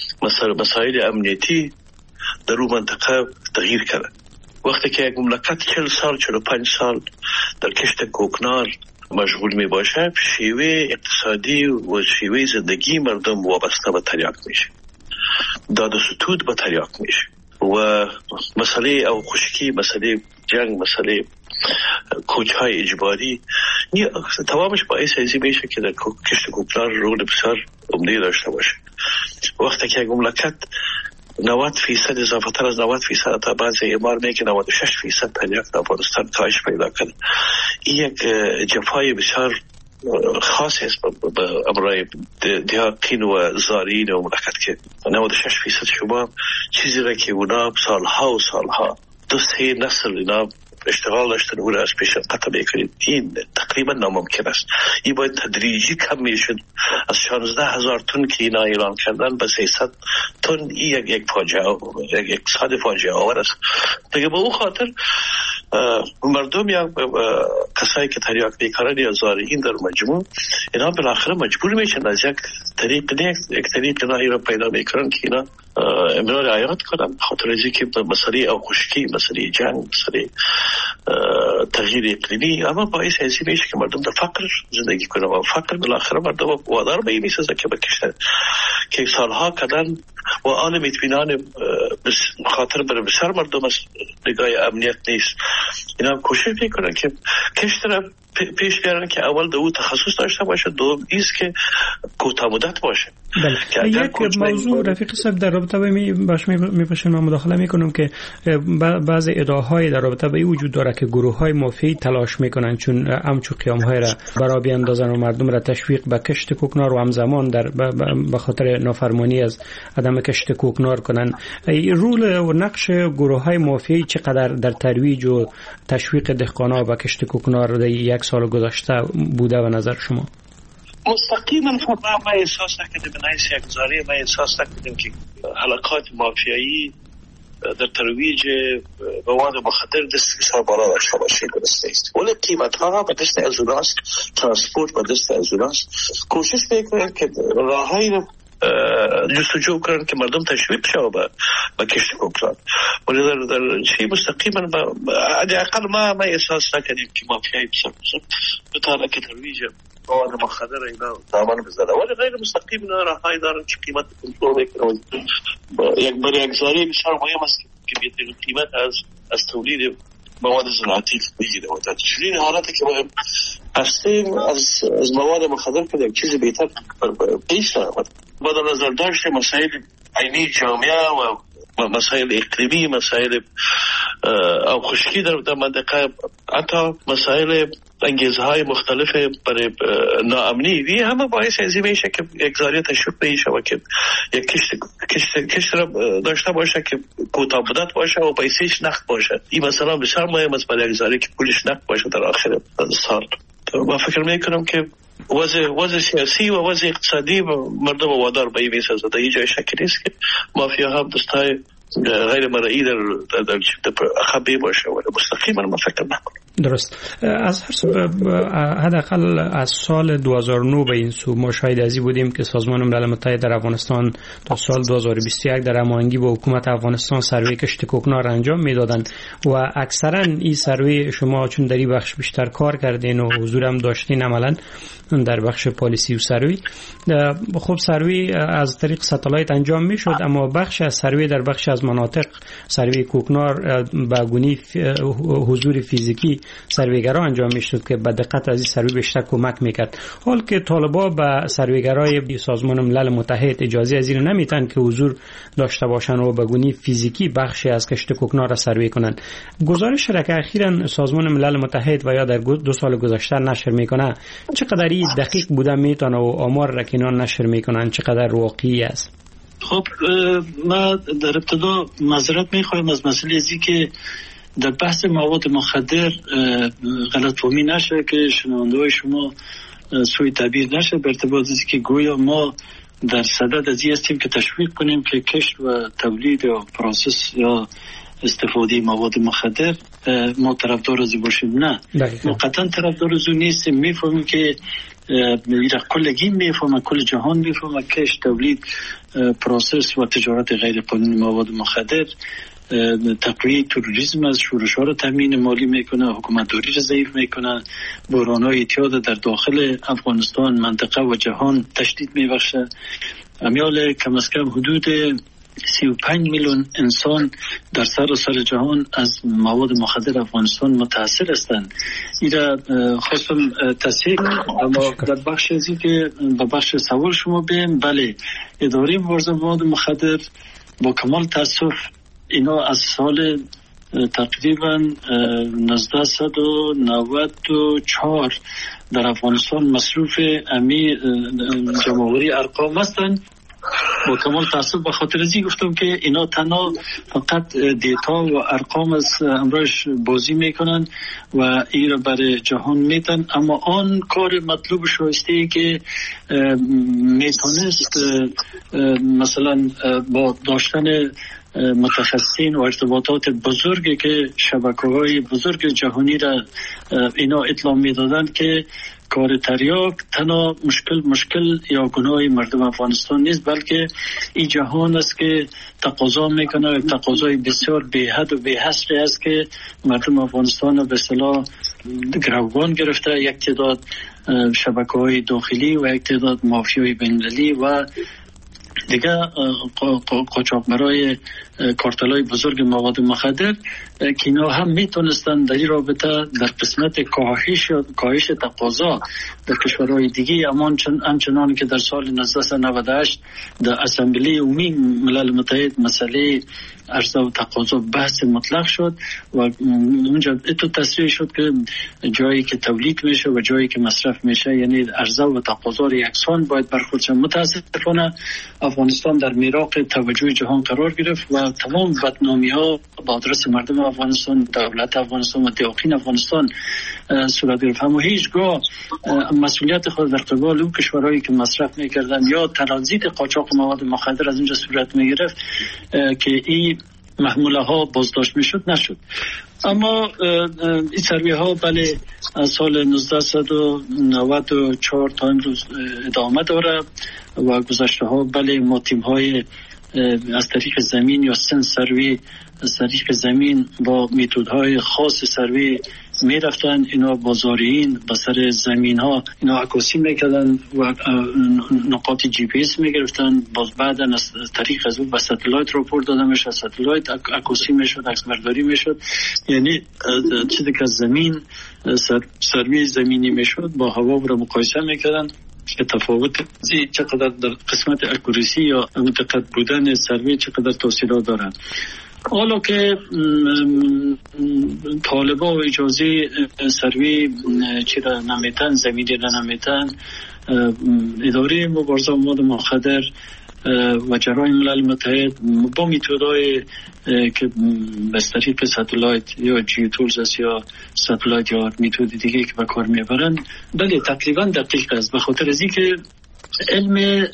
مسائل امنیتی در اون منطقه تغییر کرده. وقتی که یک مملکت چهل سال چهل و پنج سال در کشت کوکنار مشغول می باشه، شیوه اقتصادی و شیوه زندگی مردم وابسته به تریاک میشه، داد و ستود به تریاک میشه و مسئله او خشکی، مسئله جنگ، مسئله کوچهای اجباری تمامش باعث ازی میشه که در کشت کوکنار رول بسیار عمده داشته باشه. وقتی که یک مملکت نود فیصد اضافه تر از نود فیصد تا بعضی اعمار میگه نود و شش فیصد تریاک در افغانستان کاهش پیدا کرد. این یک جفای بسیار خاص است به امرای دیاقین و زارین و مملکت که نود و شش فیصد شما چیزی را که اونا سالها و سالها دوسته نسل اینا اشتغال داشتن او را از پیش قطع میکنید، این تقریبا ناممکن است. این باید تدریجی کم میشد از شانزده هزار تن که اینا اعلان کردن به سیصد تن. این یک یک فاجعه یک یک صد فاجعه آور است دیگه. با او خاطر مردم یا کسایی که تریاک بیکارن یا زارعین در مجموع اینا بالاخره مجبور میشن از یک طریق نه یک طریق نه رو پیدا میکنن که اینا امرار رعایت کنن، خاطر از اینکه مسئله او خشکی، مسئله جنگ، مسئله تغییر اقلیمی اما باعث ازی میشه که مردم در فقر زندگی کنن و فقر بالاخره مردم وادار به این میسازه که بکشن که سالها کردن و آن اطمینان خاطر بر بسر مردم از نگاه امنیت نیست. اینا کوشش میکنن که کشت را پیش بیارن که اول دو تخصص داشته باشه، دوم ایست که کوتاه مدت باشه. بله. یک موضوع رفیق صاحب در رابطه با می باش میپاشم من مداخله میکنم که بعض ادعاهای در رابطه با این وجود داره که گروه های مافیایی تلاش میکنن چون همچو قیام های را برای بیاندازن و مردم را تشویق به کشت کوکنار و همزمان در به خاطر نافرمانی از عدم کشت کوکنار کنن. رول و نقش گروه های مافیایی چقدر در ترویج و تشویق دهقانا به کشت کوکنار در یک سال گذشته بوده و نظر شما؟ مستقیما ما احساس نکردیم به نحیث یک زاری ما احساس نکردیم که حلقات مافیایی در ترویج مواد مخدر دست بسیار بالا داشته باشه درست نیست، ولی قیمت ها به دست از اوناست، ترانسپورت به دست از اوناست. کوشش میکنن که راههایی رو جستجو کنن که مردم تشویق شود به به کشت کوکنار، ولی در در چی مستقیما حداقل ما ما احساس نکردیم که مافیایی بسیار بسیار بتونه که ترویج مواد مخدر اینا دامن بزنه، ولی غیر مستقیم اینا راههایی دارن که قیمت کنترل میکنن. یک برای یک زاری بسیار مهم است که بیشترین قیمت از از تولید مواد صنعتی بگیره و در چنین حالتی که ما هستیم از از مواد مخدر که یک چیز بهتر پیش نرود. با در نظر داشت مسائل عینی جامعه و مسائل اقلیمی، مسائل او خشکی در منطقه، حتی مسائل انگیزهای مختلف برای ناامنی وی همه باعث ازی میشه که یک زاری تشویق بشه و که یک کشت کشت کشت را داشته باشه که کوتاه مدت باشه و پیسش نقد باشه. این مثلا بسیار مهم است برای یک زاری که پولش نقد باشه در آخر سال. من فکر میکنم که وضع وضع سیاسی و وضع اقتصادی مردم وادار به این میسازه. در اینجا شک نیست که مافیا هم دستای غیر مرئی در در خبی باشه ولی مستقیما ما فکر نکنم. درست. از هر سو حداقل از سال دو هزار و نه به این سو ما شاهد ازی بودیم که سازمان ملل متحد در افغانستان تا سال دو هزار و بیست و یک در هماهنگی با حکومت افغانستان سروی کشت کوکنار انجام میدادند و اکثرا این سروی شما چون در این بخش بیشتر کار کردین و حضورم داشتین عملا در بخش پالیسی و سروی، خب سروی از طریق ساتلایت انجام میشد اما بخش از سروی در بخش از مناطق سروی کوکنار با گونی حضور فیزیکی سرویگرا انجام میشد که به دقت از این سروی بیشتر کمک میکرد. حال که طالبا به سرویگرای سازمان ملل متحد اجازه از این نمیتن که حضور داشته باشن و به گونی فیزیکی بخشی از کشت کوکنار را سروی کنن. گزارش را که اخیراً سازمان ملل متحد و یا در دو سال گذشته نشر میکنه چقدر دقیق بوده میتونه و آمار را که نشر میکنن چقدر واقعی است؟ خب ما در ابتدا معذرت میخوایم از مسئله ازی که در بحث مواد مخدر غلطفهمی نشه که شنونده های شما سوء تعبیر نشه به ارتباط ازی که گویا ما در صدد ازی هستیم که تشویق کنیم که کشت و تولید یا پروسس یا استفاده مواد مخدر ما طرفدار ازی باشیم. نه، ما قطعا طرفدار ازو نیستیم. میفهمیم که میره کلگی میفهمه کل جهان میفهمه کشت تولید پروسس و تجارت غیر قانونی مواد مخدر تقویه تروریسم از شورش‌ها را تامین مالی میکنه، حکومتداری را ضعیف میکنه، بحران‌های اعتیاد در داخل افغانستان منطقه و جهان تشدید میبخشه. امیال کم از کم حدود سی و پنج میلیون انسان در سراسر جهان از مواد مخدر افغانستان متاثر هستند. ایرا خواستم تصحیح اما در بخش ازی که به بخش سوال شما بیم، بله اداره مبارزه مواد مخدر با کمال تاسف اینا از سال تقریبا نوزده نود و چهار در افغانستان مصروف امی جمعوری ارقام هستند. با کمال تاسف به خاطر ازی گفتم که اینا تنها فقط دیتا و ارقام از امرش بازی میکنن و این را برای جهان میتن، اما آن کار مطلوب شایسته که میتونست مثلا با داشتن متخصصین و ارتباطات بزرگی که شبکه‌های بزرگ جهانی را اینا اطلاع میدادند که کار تریاک تنها مشکل مشکل یا گناه مردم افغانستان نیست، بلکه این جهان است که تقاضا میکنه، تقاضای بسیار بی حد و بی حصری است که مردم افغانستان به اصطلاح گروگان گرفته. یک تعداد شبکه‌های داخلی و یک تعداد مافیای بین‌المللی و دیگه قاچاقبرای کارتلای بزرگ مواد مخدر که اینا هم میتونستن در این رابطه در قسمت کاهش کاهش تقاضا در کشورهای دیگه امان همچنان که در سال نوزده نود و هشت در اسامبلی عمومی ملل متحد مسئله عرضه و تقاضا بحث مطلق شد و اونجا اتو تصریح شد که جایی که تولید میشه و جایی که مصرف میشه یعنی عرضه و تقاضا یکسان باید برخورد شود. متاسفانه افغانستان در میراق توجه جهان قرار گرفت و تمام بدنامی ها با آدرس مردم افغانستان، دولت افغانستان و دیاقین افغانستان صورت گرفت. اما هیچگاه مسئولیت خود در قبال اون کشورهایی که مصرف میکردن یا ترانزیت قاچاق مواد مخدر از اونجا صورت میگرفت که این محموله ها بازداشت میشد نشد. اما این سروی ها بله از سال نوزده نود و چهار تا امروز ادامه داره و گذشته ها بله ما تیم های از طریق زمین یا سن سروی از طریق زمین با میتودهای خاص سروی می رفتن، اینا بازاریین با سر زمین ها اینا عکاسی میکردن و نقاط جی پی اس می گرفتن، باز بعدا از طریق از اون به ستلایت راپورت داده میشد، ستلایت عکاسی میشد، عکس برداری میشد. یعنی چیزی که از زمین سر، سروی زمینی میشد با هوا رو مقایسه میکردن که تفاوت چقدر در قسمت اکوریسی یا دقت بودن سروی چقدر تاثیرات دارن. حالا که طالبا و اجازه سروی چرا نمیتن، زمینی را نمیتن، اداره مبارزه با مواد مخدر و جرایم ملل متحد با میتودهای که به طریق ستلایت یا جیوتولز است یا ستلایت یا میتود دیگه که به کار میبرن بله تقریبا دقیق است، به خاطر از اینکه علم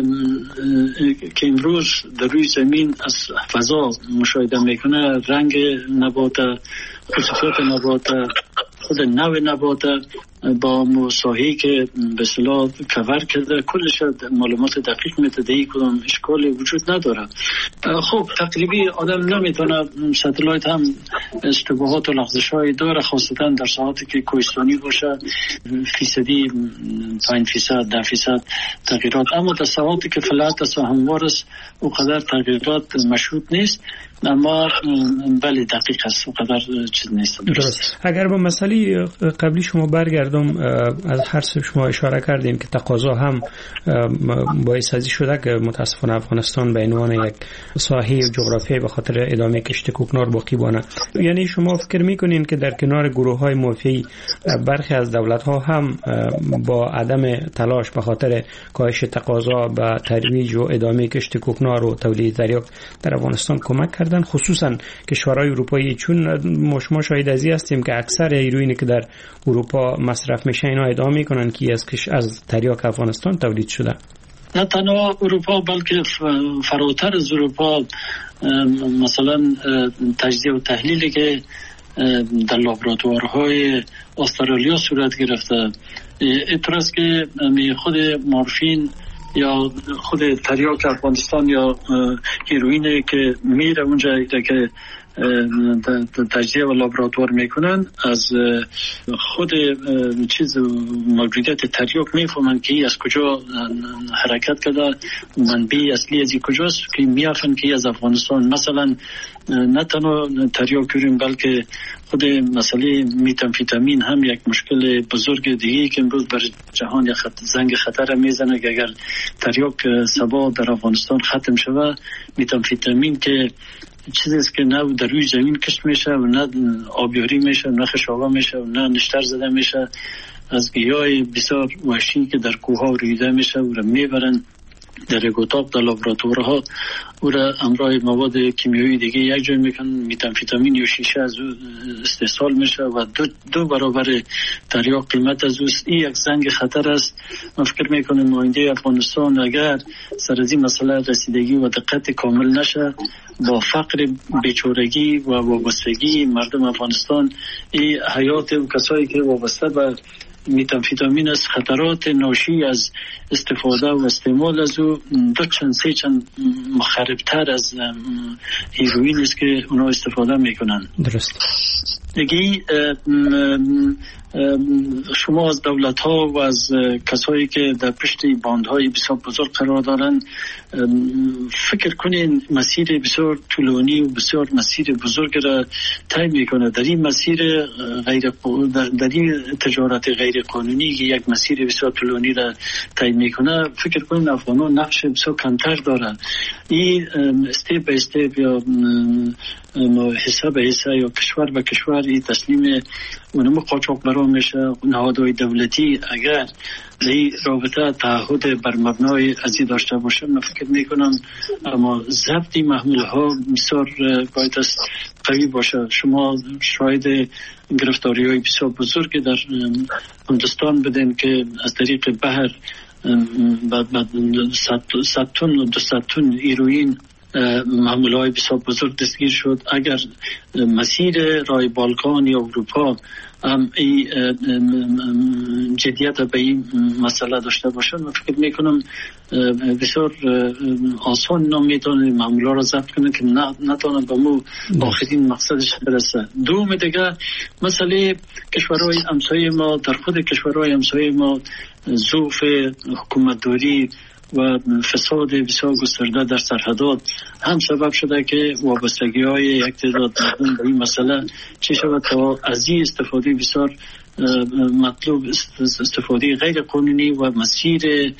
که امروز در روی زمین از فضا مشاهده میکنه، رنگ نبات، خصوصیات نبات، خود نوع نبات با مساحی که به اصطلاح کور کرده کلش معلومات دقیق میده، ای کدام اشکالی وجود نداره. خب تقریبی آدم نمیتونه، ستلایت هم اشتباهات و لغزش‌های داره، خاصتا در ساعاتی که کوهستانی باشه فیصدی پنج فیصد ده فیصد تغییرات، اما در ساعاتی که فلات است و هموار است اونقدر تغییرات مشهود نیست، اما بله دقیق است، اونقدر چیز نیست. درست. اگر با مسئله قبلی شما برگردم، از هر سو شما اشاره کردیم که تقاضا هم باعث سازی شده که متاسفانه افغانستان به عنوان یک ساحه جغرافیایی به خاطر ادامه کشت کوکنار باقی مانه. یعنی شما فکر میکنین که در کنار گروه های مافیایی برخی از دولت ها هم با عدم تلاش به خاطر کاهش تقاضا به ترویج و ادامه کشت کوکنار و تولید تریاک در افغانستان کمک کردن، خصوصا کشورهای اروپایی؟ چون ما شاهد ازی هستیم که اکثر هیروئینی که در اروپا مصرف میشه اینا ادعا میکنن که از کش از تریاک افغانستان تولید شده. نه تنها اروپا بلکه فراتر از اروپا، مثلا تجزیه و تحلیلی که در لابراتوارهای استرالیا صورت گرفته، اعتراض که خود مورفین یا خود تریاک افغانستان یا هیروئینی که میره اونجا که تجزیه و لابراتوار میکنن، از خود چیز موجودیت تریاک میفهمن که از کجا حرکت کرده، منبع اصلی از کجاست، که میافن که از افغانستان. مثلا نه تنها تریاک یورین بلکه خود مسئله میتامفیتامین هم یک مشکل بزرگ دیگه که امروز بر جهان یک خط زنگ خطر میزنه که اگر تریاک سبا در افغانستان ختم شود، میتامفیتامین که چیزی است که نه در روی زمین کشت میشه و نه آبیاری میشه، نه خشابه میشه و نه نشتر زده میشه، از گیاه بسیار وحشی که در کوه ها رویده میشه و رو میبرن در یک اتاق در لابراتوارها او را همراه مواد کیمیایی دیگه یک جای میکنن، متامفتامین یا شیشه از او استحصال میشه و دو, دو برابر تریاق قیمت از او. این یک زنگ خطر است. من فکر میکنم آینده افغانستان اگر سر از این مسئله رسیدگی و دقت کامل نشه، با فقر، بیچارگی و وابستگی مردم افغانستان، این حیات و کسایی که وابسته به متامفتامین است، خطرات ناشی از استفاده و استعمال از او دو چند سه چند مخربتر از هیروئین است که اونا استفاده میکنن. درست. دیگه شما از دولت ها و از کسایی که در پشت باندهای بسیار بزرگ قرار دارن فکر کنین مسیر بسیار طولانی و بسیار مسیر بزرگ را طی میکنه. در این مسیر غیر در این تجارت غیر قانونی که یک مسیر بسیار طولانی را طی میکنه، فکر کنین افغانان نقش بسیار کمتر دارن. این استیپ به استیپ یا حصه به حصه یا کشور به کشور این تسلیم اونم قاچاقبران میشه. نهادهای دولتی اگر این رابطه تعهد بر مبنای ازی داشته باشه، من فکر میکنم اما ضبط محمول ها بسیار باید است قوی باشه. شما شاید گرفتاری های بسیار بزرگ در هندوستان بدین که از طریق بحر صد تن و دویست تن هیروئین محمول های بسیار بزرگ دستگیر شد. اگر مسیر راه بالکان یا اروپا هم این جدیت به این مسئله داشته باشد، من فکر میکنم بسیار آسان نمیتونه محمول ها را ضبط کنه که نتونه به مو آخرین مقصدش برسه. دوم دیگه مسئله کشورهای همسایه ما، در خود کشورهای همسایه ما ضعف حکومتداری و فساد بسیار گسترده در سرحدات هم سبب شده که وابستگی های یک تعداد مردم به این مسئله چه شود تا از این استفاده بسیار مطلوب استفاده غیر قانونی و مسیر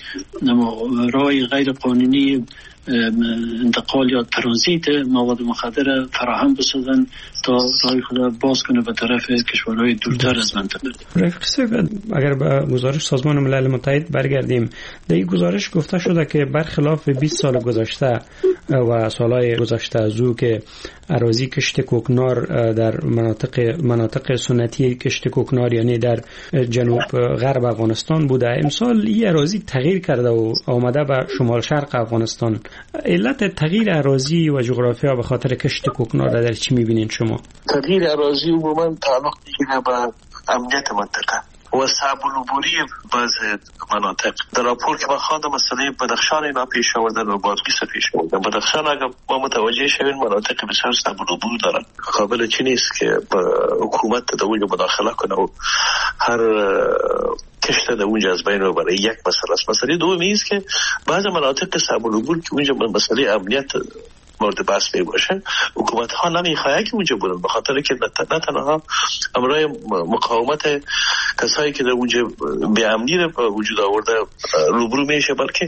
راه غیر قانونی انتقال یا ترانزیت مواد مخدر فراهم بسازن تا راه خود باز کنه به طرف کشورهای دورتر از منطقه. رفیق صاحب، اگر به گزارش سازمان ملل متحد برگردیم، در این گزارش گفته شده که برخلاف بیست سال گذشته و سالهای گذشته از او که اراضی کشت کوکنار در مناطق مناطق سنتی کشت کوکنار یعنی در جنوب غرب افغانستان بوده، امسال این اراضی تغییر کرده و آمده به شمال شرق افغانستان. علت تغییر اراضی و جغرافیا به خاطر کشت کوکنار را در چی می‌بینید شما؟ تغییر اراضی عموما تعلق می‌گیره به امنیت منطقه و صعب العبوری بعض مناطق. در راپور که بخواند مسئله بدخشان اینا پیش آوردن و بادغیس پیش آوردن. بدخشان اگر ما متوجه شویم مناطق بسیار صعب العبور دارن، قابل چی نیست که حکومت در اونجا مداخله کنه و هر کشت در اونجا از بین رو برای یک مسئله است. مسئله دومی است که بعض مناطق صعب العبور که اونجا مسئله امنیت مورد بحث می باشه، حکومت ها نمیخواهد که اونجا برن، به خاطر که نه تنها امرای مقاومت کسایی که در اونجا به امنی رو وجود آورده روبرو میشه، بلکه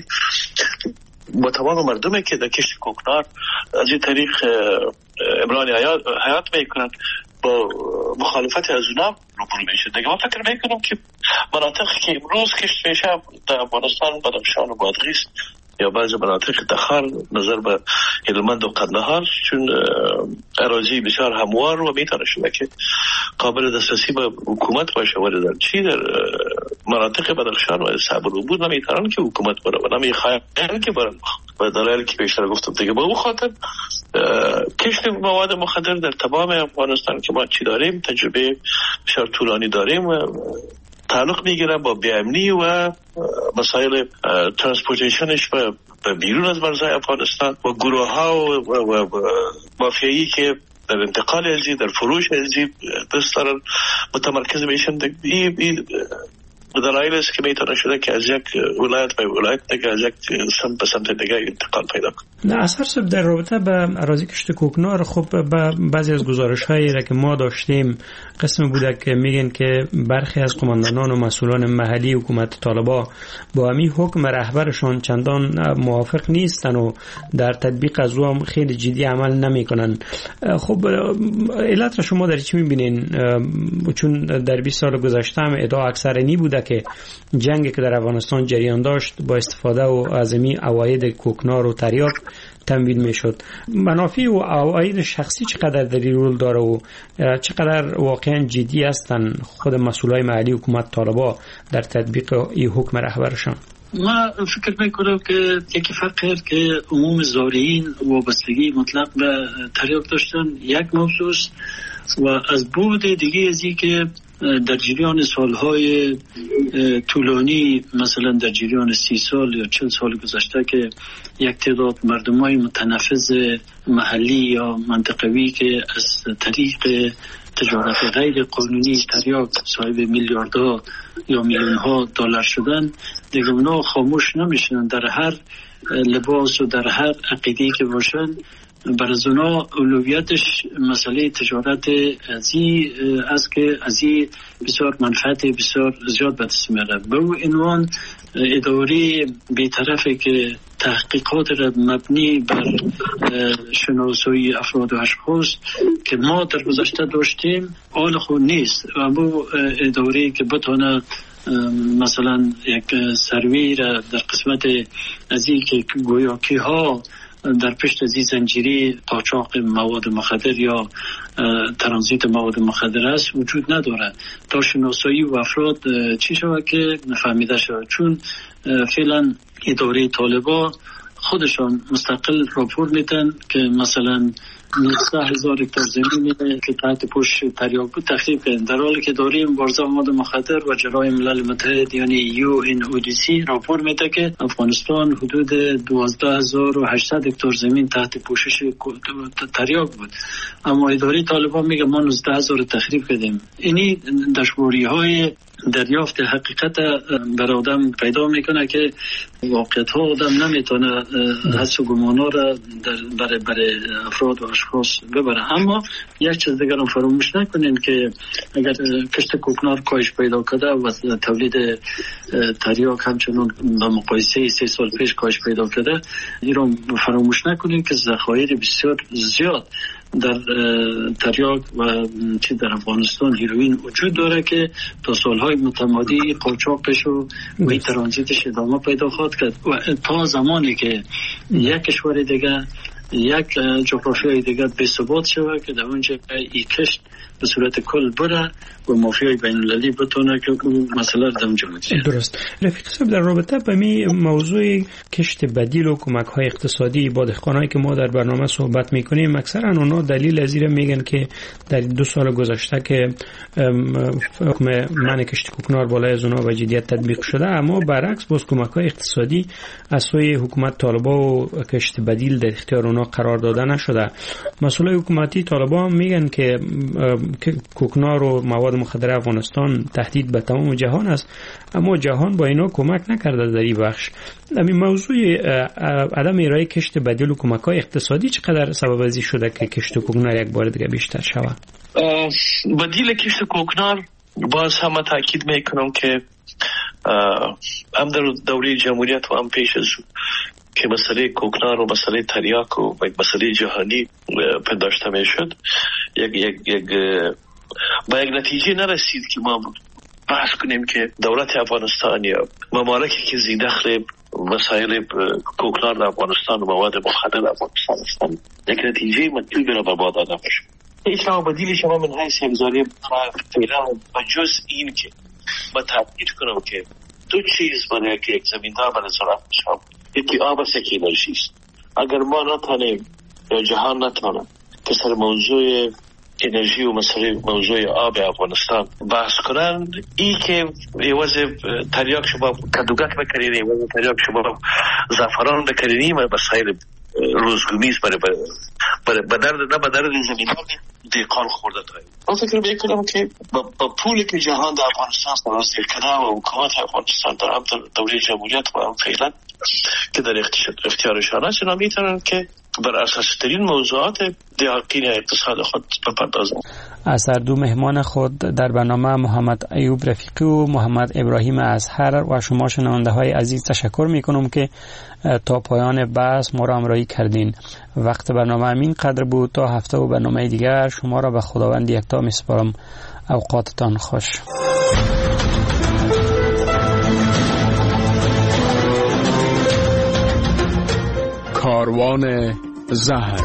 با تمام مردمی که در کشت کوکنار از این طریق امران حیات, حیات میکنن با مخالفت از اونا روبرو میشه. دیگه من فکر میکنم که مناطق که امروز کشت میشه در افغانستان، بدخشان و بادغیس یا بعضی مناطق دخار نظر به هلمند و قندهار، چون اراضی بسیار هموار و میتونه شده که قابل دسترسی به حکومت باشه، ولی در چی در مناطق بدخشان و صعب العبور نمیتونن که حکومت بره و نمیخواهن که برن و دلایلی که بیشتر گفتم دیگه. با اون خاطر کشت مواد مخدر در تمام افغانستان که ما چی داریم تجربه بسیار طولانی داریم و تعلق میگیره با بیامنی و مسائل ترانسپورتیشنش به بیرون از مرزهای افغانستان و گروه ها و, و, و مافیایی که در انتقال ازی در فروش ازی دست دارن متمرکز میشن. این این دلایل است که میتونه شده که از یک ولایت به ولایت دیگه از یک سمت به سمت دیگه انتقال پیدا کنه. نه اثر سب در رابطه با اراضی کشت کوکنار، خب با بعضی از گزارش هایی را که ما داشتیم قسم بوده که میگن که برخی از قماندانان و مسئولان محلی حکومت طالبان با همین حکم رهبرشان چندان موافق نیستن و در تطبیق از او هم خیلی جدی عمل نمیکنن. خب علت را شما در چی میبینین؟ چون در بیست سال گذشته هم ادعا اکثرینی بوده که جنگی که در افغانستان جریان داشت با استفاده و از این عواید کوکنار و تریاک تمویل میشد. منافع و عواید شخصی چقدر در این رول داره و چقدر واقعا جدی هستن خود مسئولای محلی حکومت طالبان در تطبیق این حکم رهبرشان؟ ما فکر میکنم که یکی فرق هست که عموم زارعین وابستگی مطلق به تریاک داشتن یک موضوع است و از بود دیگه ازی که در جریان سالهای طولانی، مثلا در جریان سی سال یا چل سال گذشته که یک تعداد مردمای متنفذ محلی یا منطقوی که از طریق تجارت غیر قانونی تریاک صاحب میلیاردها یا میلیون ها دلار شدن، دیگه اونا خاموش نمیشن. در هر لباس و در هر عقیده‌ای که باشن، برای اونا اولویتش مسئله تجارت ازی است که ازی بسیار منفعت بسیار زیاد به دست میاره. به اون عنوان اداره بی‌طرفی که تحقیقات را مبنی بر شناسایی افراد و اشخاص که ما در گذشته داشتیم آل خود نیست. اما اداره که بتونه مثلا یک سروی را در قسمت ازی که گویاکی ها در پشت از این زنجیره قاچاق مواد مخدر یا ترانزیت مواد مخدر است وجود نداره تا شناسایی و افراد چی شود که نفهمیده شود. چون فعلا اداره طالبان خودشان مستقل راپور میدن که مثلا نوزده هزار هکتار زمین که تحت پوش تریاک بود تخریب کردن، در حالی که داریم مبارزه مواد مخدر و جرائم ملل متحد یعنی یو ان او دی سی راپور میده که افغانستان حدود دوازده هزار و هشتصد هکتار زمین تحت پوشش تریاک بود، اما اداره طالبان میگه ما نوزده هزار تخریب کردیم. اینی دشواری های دریافت حقیقت بر آدم پیدا میکنه که واقعیت ها آدم نمیتونه حس و گمانا را برای برای افراد و اشخاص ببره. اما یک چیز دیگر هم فراموش نکنین که اگر کشت کوکنار کاهش پیدا کرده و تولید تریاک همچنان به مقایسه سه سال پیش کاهش پیدا کرده، این رو فراموش نکنین که ذخایر بسیار زیاد در تریاک و چی در افغانستان هیروئین وجود داره که تا سالهای متمادی قاچاقش و این ترانزیتش ادامه پیدا خواهد کرد و تا زمانی که یک کشور دیگه یک جغرافیای دیگه به ثبات شود که در اونجا این کشت به صورت کل بره و مافیای بین المللی بتونه که اون مسئله در اونجا مدیریت. درست. رفیق صاحب، در رابطه با می موضوع کشت بدیل و کمک های اقتصادی با دهقانایی که ما در برنامه صحبت میکنیم، اکثرا اونا دلیل از این میگن که در دو سال گذشته که حکم منع کشت کوکنار بالای از اونا به جدیت تطبیق شده، اما برعکس باز کمک های اقتصادی از سوی حکومت طالبان و کشت بدیل در اختیار اونا قرار داده نشده. مسئولای حکومتی طالبان میگن که کوکنار و مواد مخدر افغانستان تهدید به تمام جهان است، اما جهان با اینا کمک نکرده در این بخش. همین موضوع عدم ارائه کشت بدیل و کمک‌های اقتصادی چقدر سبب ازی شده که کشت کوکنار یک بار دیگه بیشتر شود؟ بدیل کشت کوکنار باز هم تاکید میکنم که هم در دوره جمهوریت و هم پیش از که مسئله کوکنار و مسئله تریاک و مسئله جهانی پنداشته میشد، یک یک یک با یک نتیجه نرسید که ما بحث کنیم که دولت افغانستان یا ممالکی که زیدخل مسائل کوکنار در افغانستان و مواد مخدر در افغانستان هستند یک نتیجه مطلوبی را به ما داده باشه. ایشان بدیل شما من حیث امزاری فعلا و جز این که ما تاکید کنم که دو چیز برای که یک زمیندار برای زراعت بشم، یکی آب است، یکی انرژی است. اگر ما نتانیم یا جهان نتانه که سر موضوع انرژی و مسئله موضوع آب افغانستان بحث کنن، ای که عوض تریاک شما کدوگک بکنید، عوض تریاک شما زعفران بکنید، مسائل روزگونیست برای به درد نه به درد زمیندار دیقان خورده تایید. من فکر میکنم که با پولی که جهان در افغانستان سرازیر کرده و حکومت افغانستان در هم دوره جمهوریت و هم فعلا که در اختیارشان است، اینا میتونن که بر اساس ترین موضوعات دیارکین اقتصاد خود بپردازند. از هر دو مهمان خود در برنامه محمد ایوب رفیقی و محمد ابراهیم ازهر و شما شنونده های عزیز تشکر میکنم که تا پایان بحث ما را همراهی کردین. وقت برنامه همین قدر بود. تا هفته و برنامه دیگر شما را به خداوند یکتا میسپارم. اوقاتتان خوش. کاروان زهر.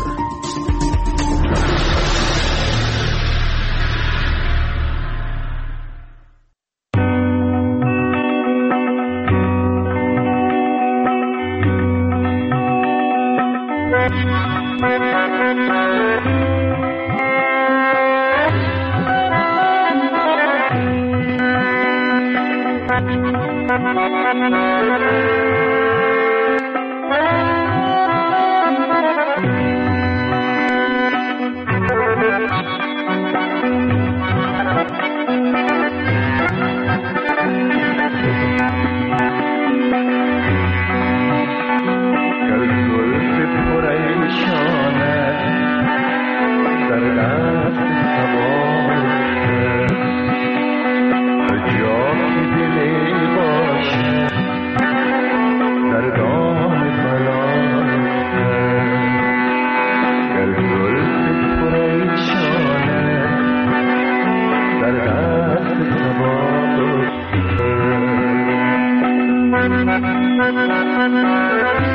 Thank you.